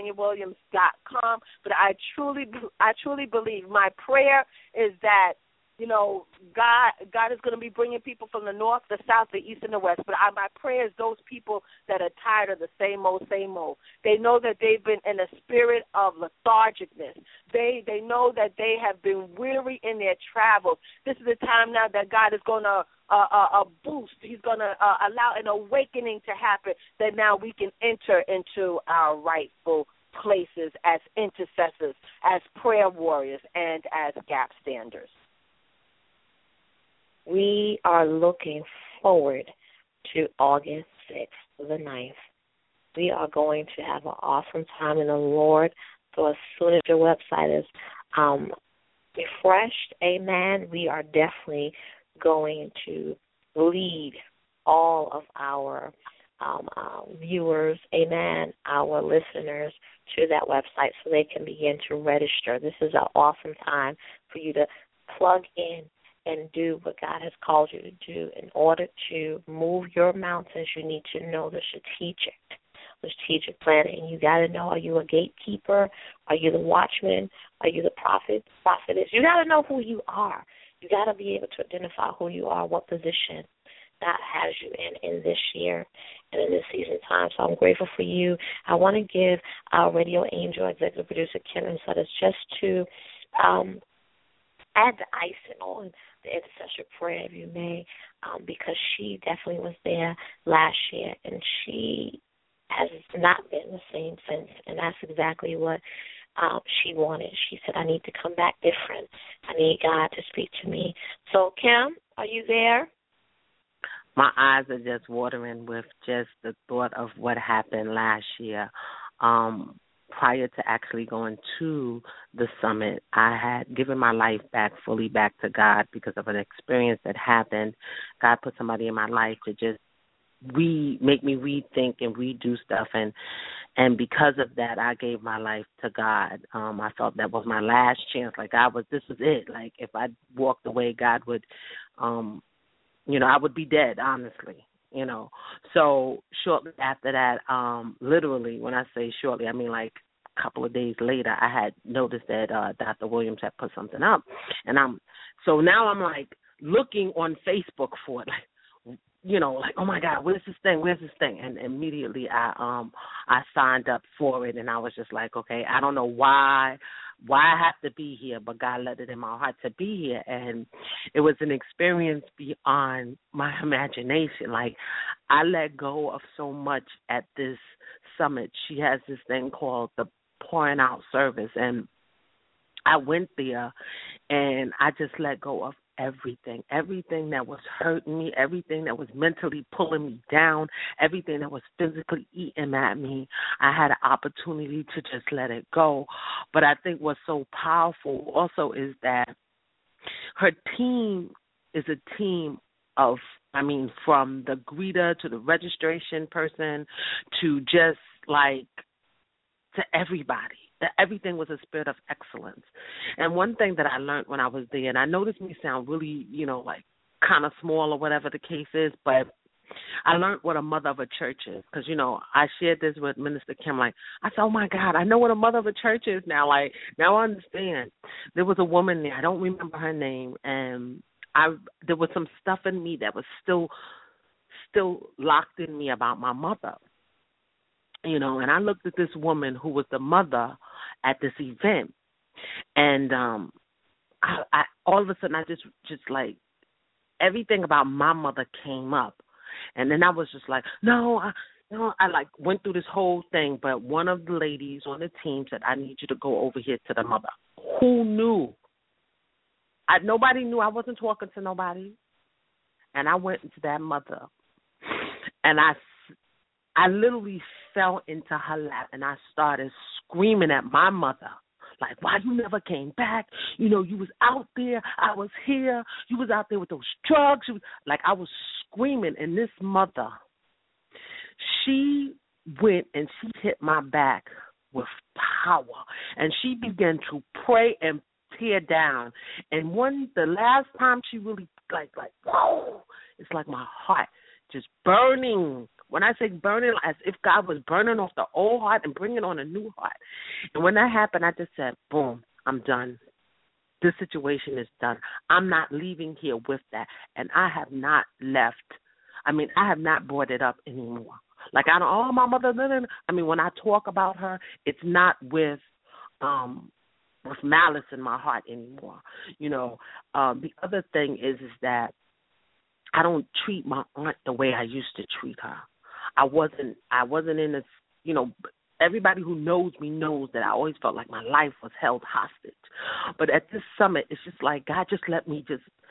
drtanyawilliams.com. But I truly believe, my prayer is that God is going to be bringing people from the north, the south, the east, and the west. But my prayer is those people that are tired of the same old. They know that they've been in a spirit of lethargicness. They know that they have been weary in their travels. This is the time now that God is going to boost. He's going to allow an awakening to happen, that now we can enter into our rightful places as intercessors, as prayer warriors, and as gap standers. We are looking forward to August 6th, the 9th. We are going to have an awesome time in the Lord. So as soon as your website is refreshed, amen, we are definitely going to lead all of our viewers, amen, our listeners to that website so they can begin to register. This is an awesome time for you to plug in and do what God has called you to do. In order to move your mountains, you need to know the strategic plan. And you got to know, are you a gatekeeper? Are you the watchman? Are you the prophetess? You got to know who you are. You got to be able to identify who you are, what position God has you in this year and in this season time. So I'm grateful for you. I want to give our Radio Angel executive producer, Karen Sutters, just to add the icing on the intercessory prayer, if you may, because she definitely was there last year, and she has not been the same since, and that's exactly what she wanted. She said, I need to come back different. I need God to speak to me. So, Kim, are you there? My eyes are just watering with just the thought of what happened last year. Prior to actually going to the summit, I had given my life fully back to God because of an experience that happened. God put somebody in my life to just make me rethink and redo stuff, and because of that, I gave my life to God. I felt that was my last chance. Like this was it. Like if I walked away, God would, I would be dead, honestly. So shortly after that, literally, when I say shortly, I mean like a couple of days later, I had noticed that Dr. Williams had put something up, and so now I'm like looking on Facebook for it, like, oh my God, where's this thing? And immediately I signed up for it, and I was just like, okay, I don't know why I have to be here, but God let it in my heart to be here, and it was an experience beyond my imagination. Like, I let go of so much at this summit. She has this thing called the Pouring Out service, and I went there, and I just let go of everything that was hurting me, everything that was mentally pulling me down, everything that was physically eating at me. I had an opportunity to just let it go. But I think what's so powerful also is that her team is a team of, from the greeter to the registration person to just to everybody. Everything was a spirit of excellence. And one thing that I learned when I was there, and I know this may sound really, kind of small or whatever the case is, but I learned what a mother of a church is. Because, I shared this with Minister Kim. I said, oh, my God, I know what a mother of a church is now. Now I understand. There was a woman there. I don't remember her name. And there was some stuff in me that was still locked in me about my mother. And I looked at this woman who was the mother at this event, and I all of a sudden I just everything about my mother came up, and then I was just like, I went through this whole thing, but one of the ladies on the team said, I need you to go over here to the mother. Who knew? Nobody knew. I wasn't talking to nobody, and I went into that mother, and I literally fell into her lap, and I started screaming at my mother, like, why you never came back? You was out there. I was here. You was out there with those drugs. I was screaming, and this mother, she went and she hit my back with power, and she began to pray and tear down. And the last time she really, whoa, it's like my heart just burning. When I say burning, as if God was burning off the old heart and bringing on a new heart. And when that happened, I just said, boom, I'm done. this situation is done. I'm not leaving here with that. And I have not left. I mean, I have not brought it up anymore. Like, I don't, oh, my mother, I mean, when I talk about her, it's not with malice in my heart anymore. You know, the other thing is that I don't treat my aunt the way I used to treat her. I wasn't in this, you know, everybody who knows me knows that I always felt like my life was held hostage. But at this summit, it's just like God he just let me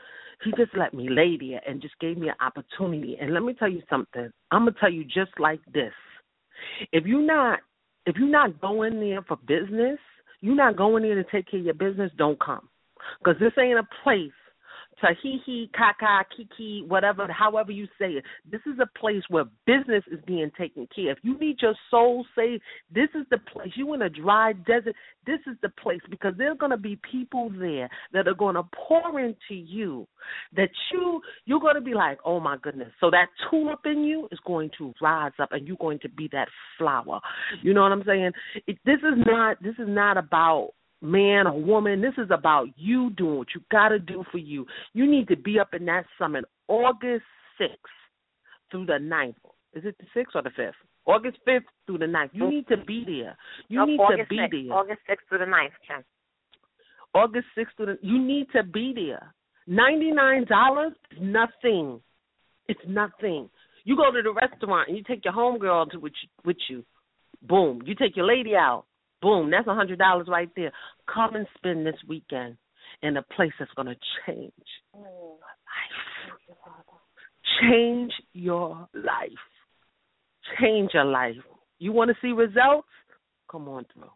lay there and just gave me an opportunity. And let me tell you something. I'm going to tell you just like this. If you're not going there for business, you're not going there to take care of your business, don't come. Because this ain't a place to hee-hee, caca, kiki, whatever, however you say it. This is a place where business is being taken care of. If you need your soul saved, this is the place. You in a dry desert, this is the place, because there's going to be people there that are going to pour into you that you're going to be like, oh, my goodness. So that tulip in you is going to rise up, and you're going to be that flower. You know what I'm saying? This is not about man or woman. This is about you doing what you got to do for you. You need to be up in that summit August 6th through the 9th. Is it the 6th or the 5th? August 5th through the 9th. You need to be there. You need to be there. August 6th through the 9th, Ken. August 6th through the... You need to be there. $99 is nothing. It's nothing. You go to the restaurant and you take your homegirl with you. Boom. You take your lady out. Boom, that's $100 right there. Come and spend this weekend in a place that's going to change your life. Change your life. Change your life. You want to see results? Come on through.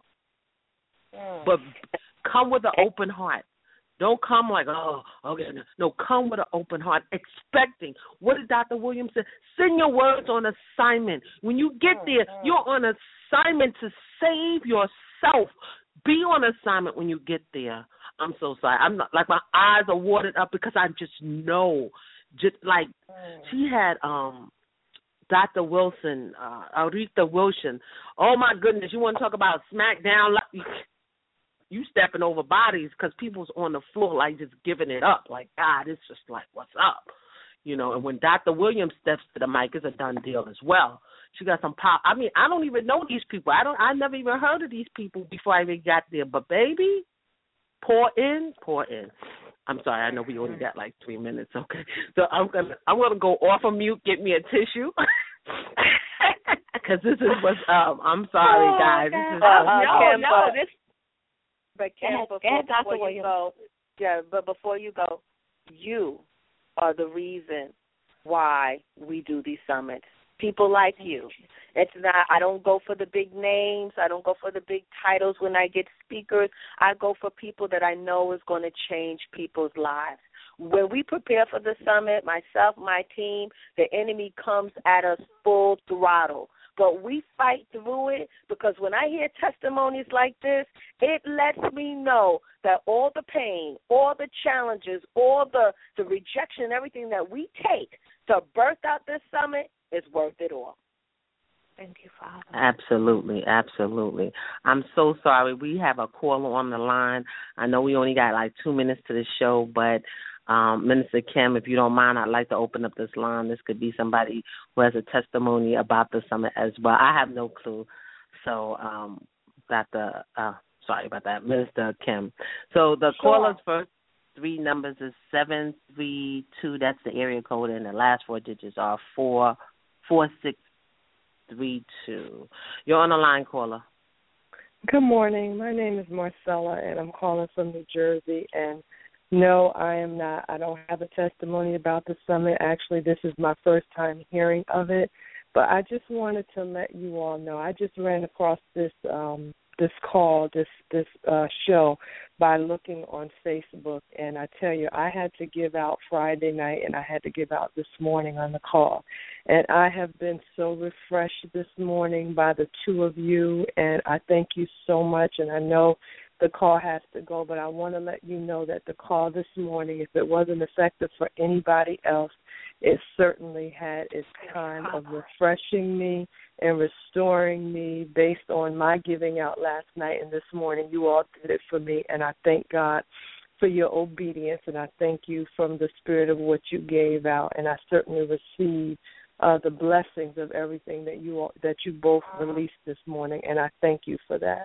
But come with an open heart. Don't come like, oh, okay. No, come with an open heart, expecting. What did Dr. Williams say? Send your words on assignment. When you get there, you're on assignment to save yourself. Be on assignment when you get there. I'm so sorry. I'm not, like, my eyes are watered up because I just know. Just like she had Dr. Wilson, Aretha Wilson. Oh, my goodness. You want to talk about SmackDown? You stepping over bodies because people's on the floor like just giving it up. Like, God, it's just like, what's up? You know, and when Dr. Williams steps to the mic, it's a done deal as well. She got some power. I mean, I don't even know these people. I never even heard of these people before I even got there. But, baby, pour in. I'm sorry, I know we only got like 3 minutes, okay? So I'm gonna go off of mute, get me a tissue. Because this is what's up. I'm sorry, guys. This is But Ken, before you go, you are the reason why we do these summits. People like you. It's not. I don't go for the big names. I don't go for the big titles when I get speakers. I go for people that I know is going to change people's lives. When we prepare for the summit, myself, my team, the enemy comes at us full throttle. But we fight through it because when I hear testimonies like this, it lets me know that all the pain, all the challenges, all the rejection, everything that we take to birth out this summit is worth it all. Thank you, Father. Absolutely, absolutely. I'm so sorry. We have a caller on the line. I know we only got like 2 minutes to the show, but Minister Kim, if you don't mind, I'd like to open up this line. This could be somebody who has a testimony about the summit as well. I have no clue. So, sorry about that, Minister Kim. So the caller's first 3 numbers is 732. That's the area code, and the last 4 digits are 44632. You're on the line, caller. Good morning. My name is Marcella, and I'm calling from New Jersey. And no, I am not. I don't have a testimony about the summit. Actually, this is my first time hearing of it. But I just wanted to let you all know. I just ran across this show by looking on Facebook, and I tell you, I had to give out Friday night, and I had to give out this morning on the call. And I have been so refreshed this morning by the two of you, and I thank you so much. And I know the call has to go, but I want to let you know that the call this morning, if it wasn't effective for anybody else, it certainly had its time of refreshing me and restoring me based on my giving out last night and this morning. You all did it for me, and I thank God for your obedience, and I thank you from the spirit of what you gave out, and I certainly receive the blessings of everything that you both released this morning, and I thank you for that.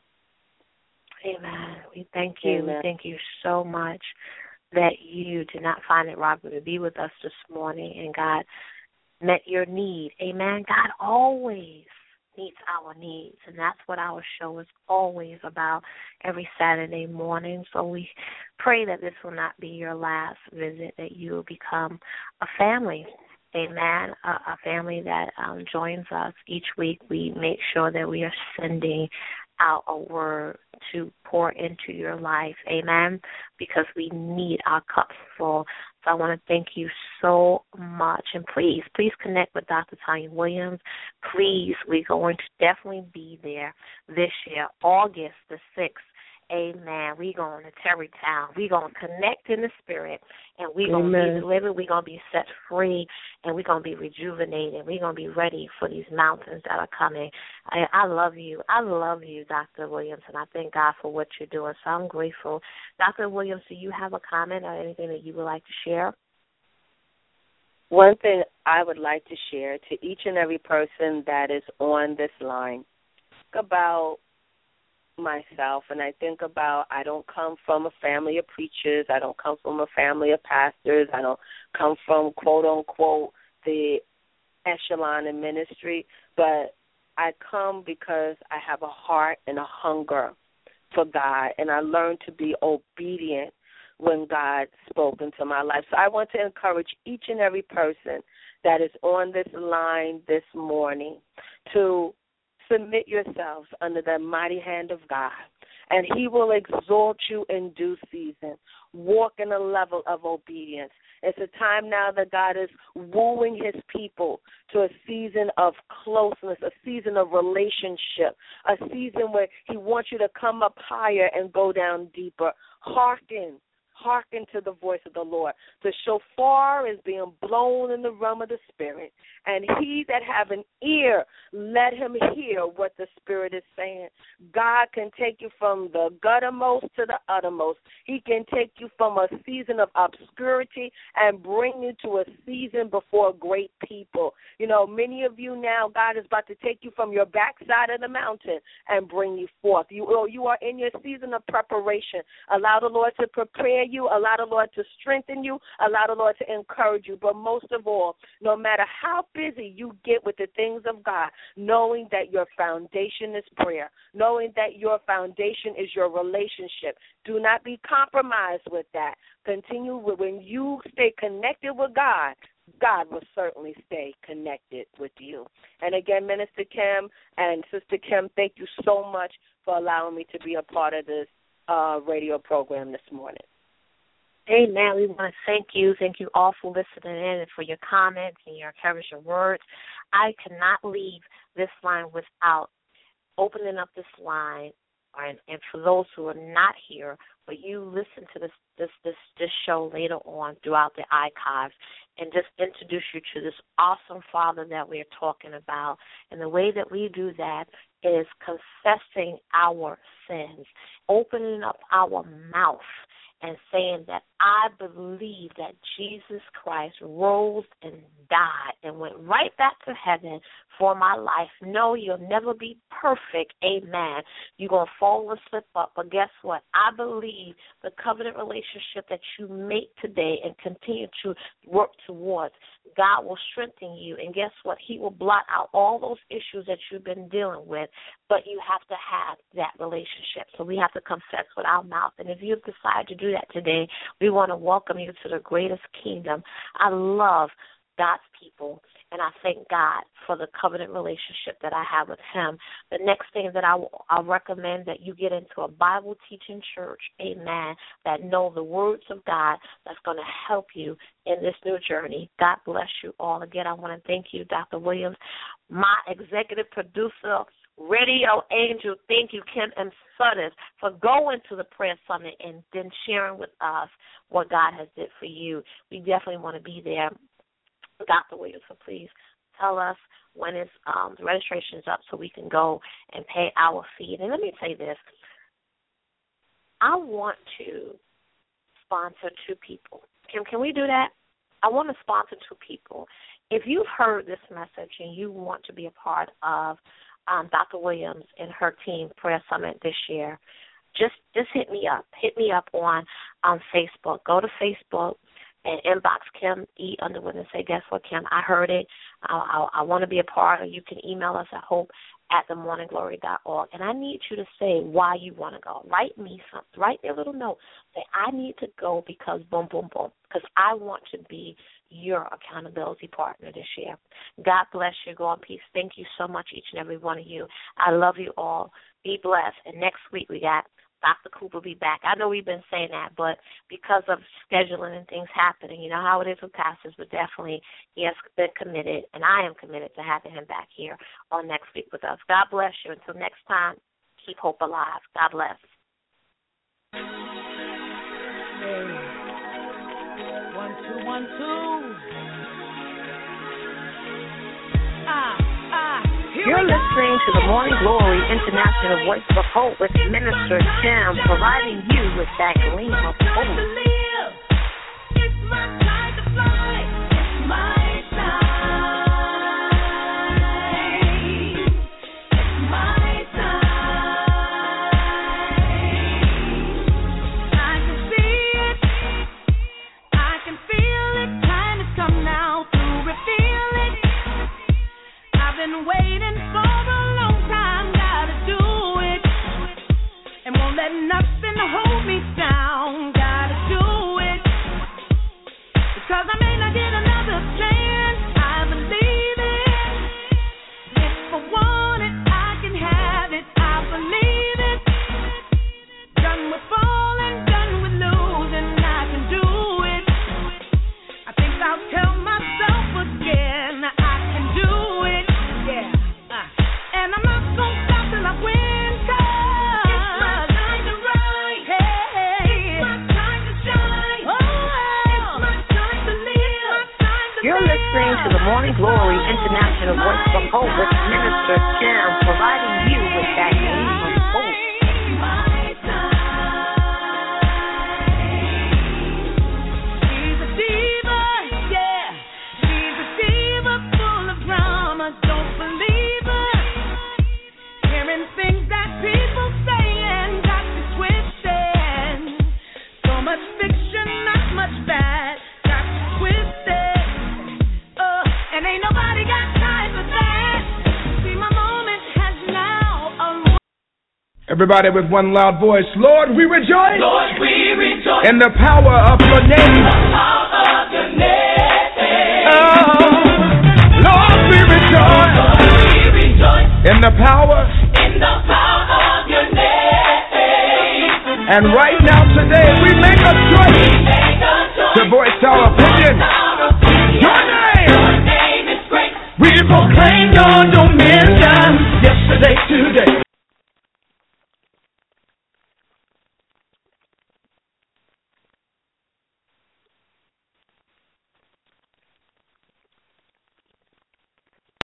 Amen. We thank you. Amen. We thank you so much that you did not find it robbery to be with us this morning, and God met your need. Amen. God always meets our needs, and that's what our show is always about every Saturday morning. So we pray that this will not be your last visit, that you will become a family. Amen. A family that joins us each week. We make sure that we are sending out a word to pour into your life. Amen. Because we need our cups full. So I want to thank you so much. And please connect with Dr. Tanya Williams. Please, we're going to definitely be there this year, August the 6th. Amen. We're going to Terrytown. We're going to connect in the spirit, and we're going to be delivered. We're going to be set free, and we're going to be rejuvenated. We're going to be ready for these mountains that are coming. I love you. I love you, Dr. Williams, and I thank God for what you're doing. So I'm grateful. Dr. Williams, do you have a comment or anything that you would like to share? One thing I would like to share to each and every person that is on this line about myself, and I think about, I don't come from a family of preachers, I don't come from a family of pastors, I don't come from, quote unquote, the echelon in ministry, but I come because I have a heart and a hunger for God, and I learned to be obedient when God spoke into my life. So I want to encourage each and every person that is on this line this morning to submit yourselves under the mighty hand of God, and He will exalt you in due season. Walk in a level of obedience. It's a time now that God is wooing His people to a season of closeness, a season of relationship, a season where He wants you to come up higher and go down deeper. Hearken to the voice of the Lord. The shofar is being blown in the realm of the Spirit, and he that have an ear, let him hear what the Spirit is saying. God can take you from the guttermost to the uttermost. He can take you from a season of obscurity and bring you to a season before great people. You know, many of you now, God is about to take you from your backside of the mountain and bring you forth. You are in your season of preparation. Allow the Lord to prepare you, allow the Lord to strengthen you, allow the Lord to encourage you. But most of all, no matter how busy you get with the things of God, knowing that your foundation is prayer, knowing that your foundation is your relationship, do not be compromised with that. Continue when you stay connected with God, God will certainly stay connected with you. And again, Minister Kim and Sister Kim, thank you so much for allowing me to be a part of this radio program this morning. Amen. We want to thank you. Thank you all for listening in and for your comments and your encouraging words. I cannot leave this line without opening up this line, and for those who are not here, but you listen to this show later on throughout the archives, and just introduce you to this awesome Father that we're talking about. And the way that we do that is confessing our sins, opening up our mouth, and saying that I believe that Jesus Christ rose and died and went right back to heaven for my life. No, you'll never be perfect. Amen. You're going to fall and slip up. But guess what? I believe the covenant relationship that you make today and continue to work towards, God will strengthen you. And guess what? He will blot out all those issues that you've been dealing with. But you have to have that relationship. So we have to confess with our mouth. And if you've decided to do that today, we want to welcome you to the greatest kingdom. I love God's people, and I thank God for the covenant relationship that I have with Him. The next thing that I'll recommend that you get into a Bible teaching church, amen, that know the words of God, that's going to help you in this new journey. God bless you all. Again, I want to thank you, Dr. Williams, my executive producer, Radio Angel. Thank you, Kim M. Sutton, for going to the prayer summit and then sharing with us what God has did for you. We definitely want to be there. Dr. Williams, so please tell us when it's the registration is up so we can go and pay our fee. And let me say this. I want to sponsor 2 people. Can we do that? I want to sponsor 2 people. If you've heard this message and you want to be a part of Dr. Williams and her team prayer summit this year, just hit me up. Hit me up on Facebook. Go to Facebook and inbox Kim E. Underwood and say, guess what, Kim? I heard it. I want to be a part. Or you can email us at hope@themorningglory.org. And I need you to say why you want to go. Write me something. Write me a little note. Say, I need to go because boom, boom, boom. Because I want to be your accountability partner this year. God bless you. Go in peace. Thank you so much, each and every one of you. I love you all. Be blessed. And next week we got Dr. Cooper be back. I know we've been saying that, but because of scheduling and things happening, you know how it is with pastors, but definitely he has been committed, and I am committed to having him back here on next week with us. God bless you. Until next time, keep hope alive. God bless. Hey. 1, 2, 1, 2. You're listening to the Morning Glory International Voice of Hope with Minister Kim, providing you with that gleam of hope. It's my time to fly. It's my time. It's my time. I can see it. I can feel it. Time has come now to reveal it. I've been waiting for a long time, gotta do it, and won't let nothing hold me down, gotta do it, because I may not get another chance, I believe it, if I want it, I can have it, I believe it, done with falling, done with losing, I can do it, I think I'll tell myself again, I can do it. And I'm not gonna stop till I win, 'cause it's my time to rise. Hey, it's my time to shine. Oh, it's my time to live. You're listening to the Morning Glory International Voice of Hope with Minister Kim, providing you with that gleam of hope. She's a diva, yeah. She's a diva full of drama. Don't believe her. Hearing things that people say and got you twisted. So much fiction, not much bad. Got you twisted. And ain't nobody got time for that. See, my moment has now arrived. Everybody with one loud voice, Lord, we rejoice. Lord, we rejoice In the power of your name. in the power of your name. Oh, Lord, we rejoice. Lord, we rejoice In the power. in the power of your name. And right now today we make a choice Make a choice to voice our opinion. our opinion. Your name. Your name is great. We proclaim your dominion. Yesterday, today,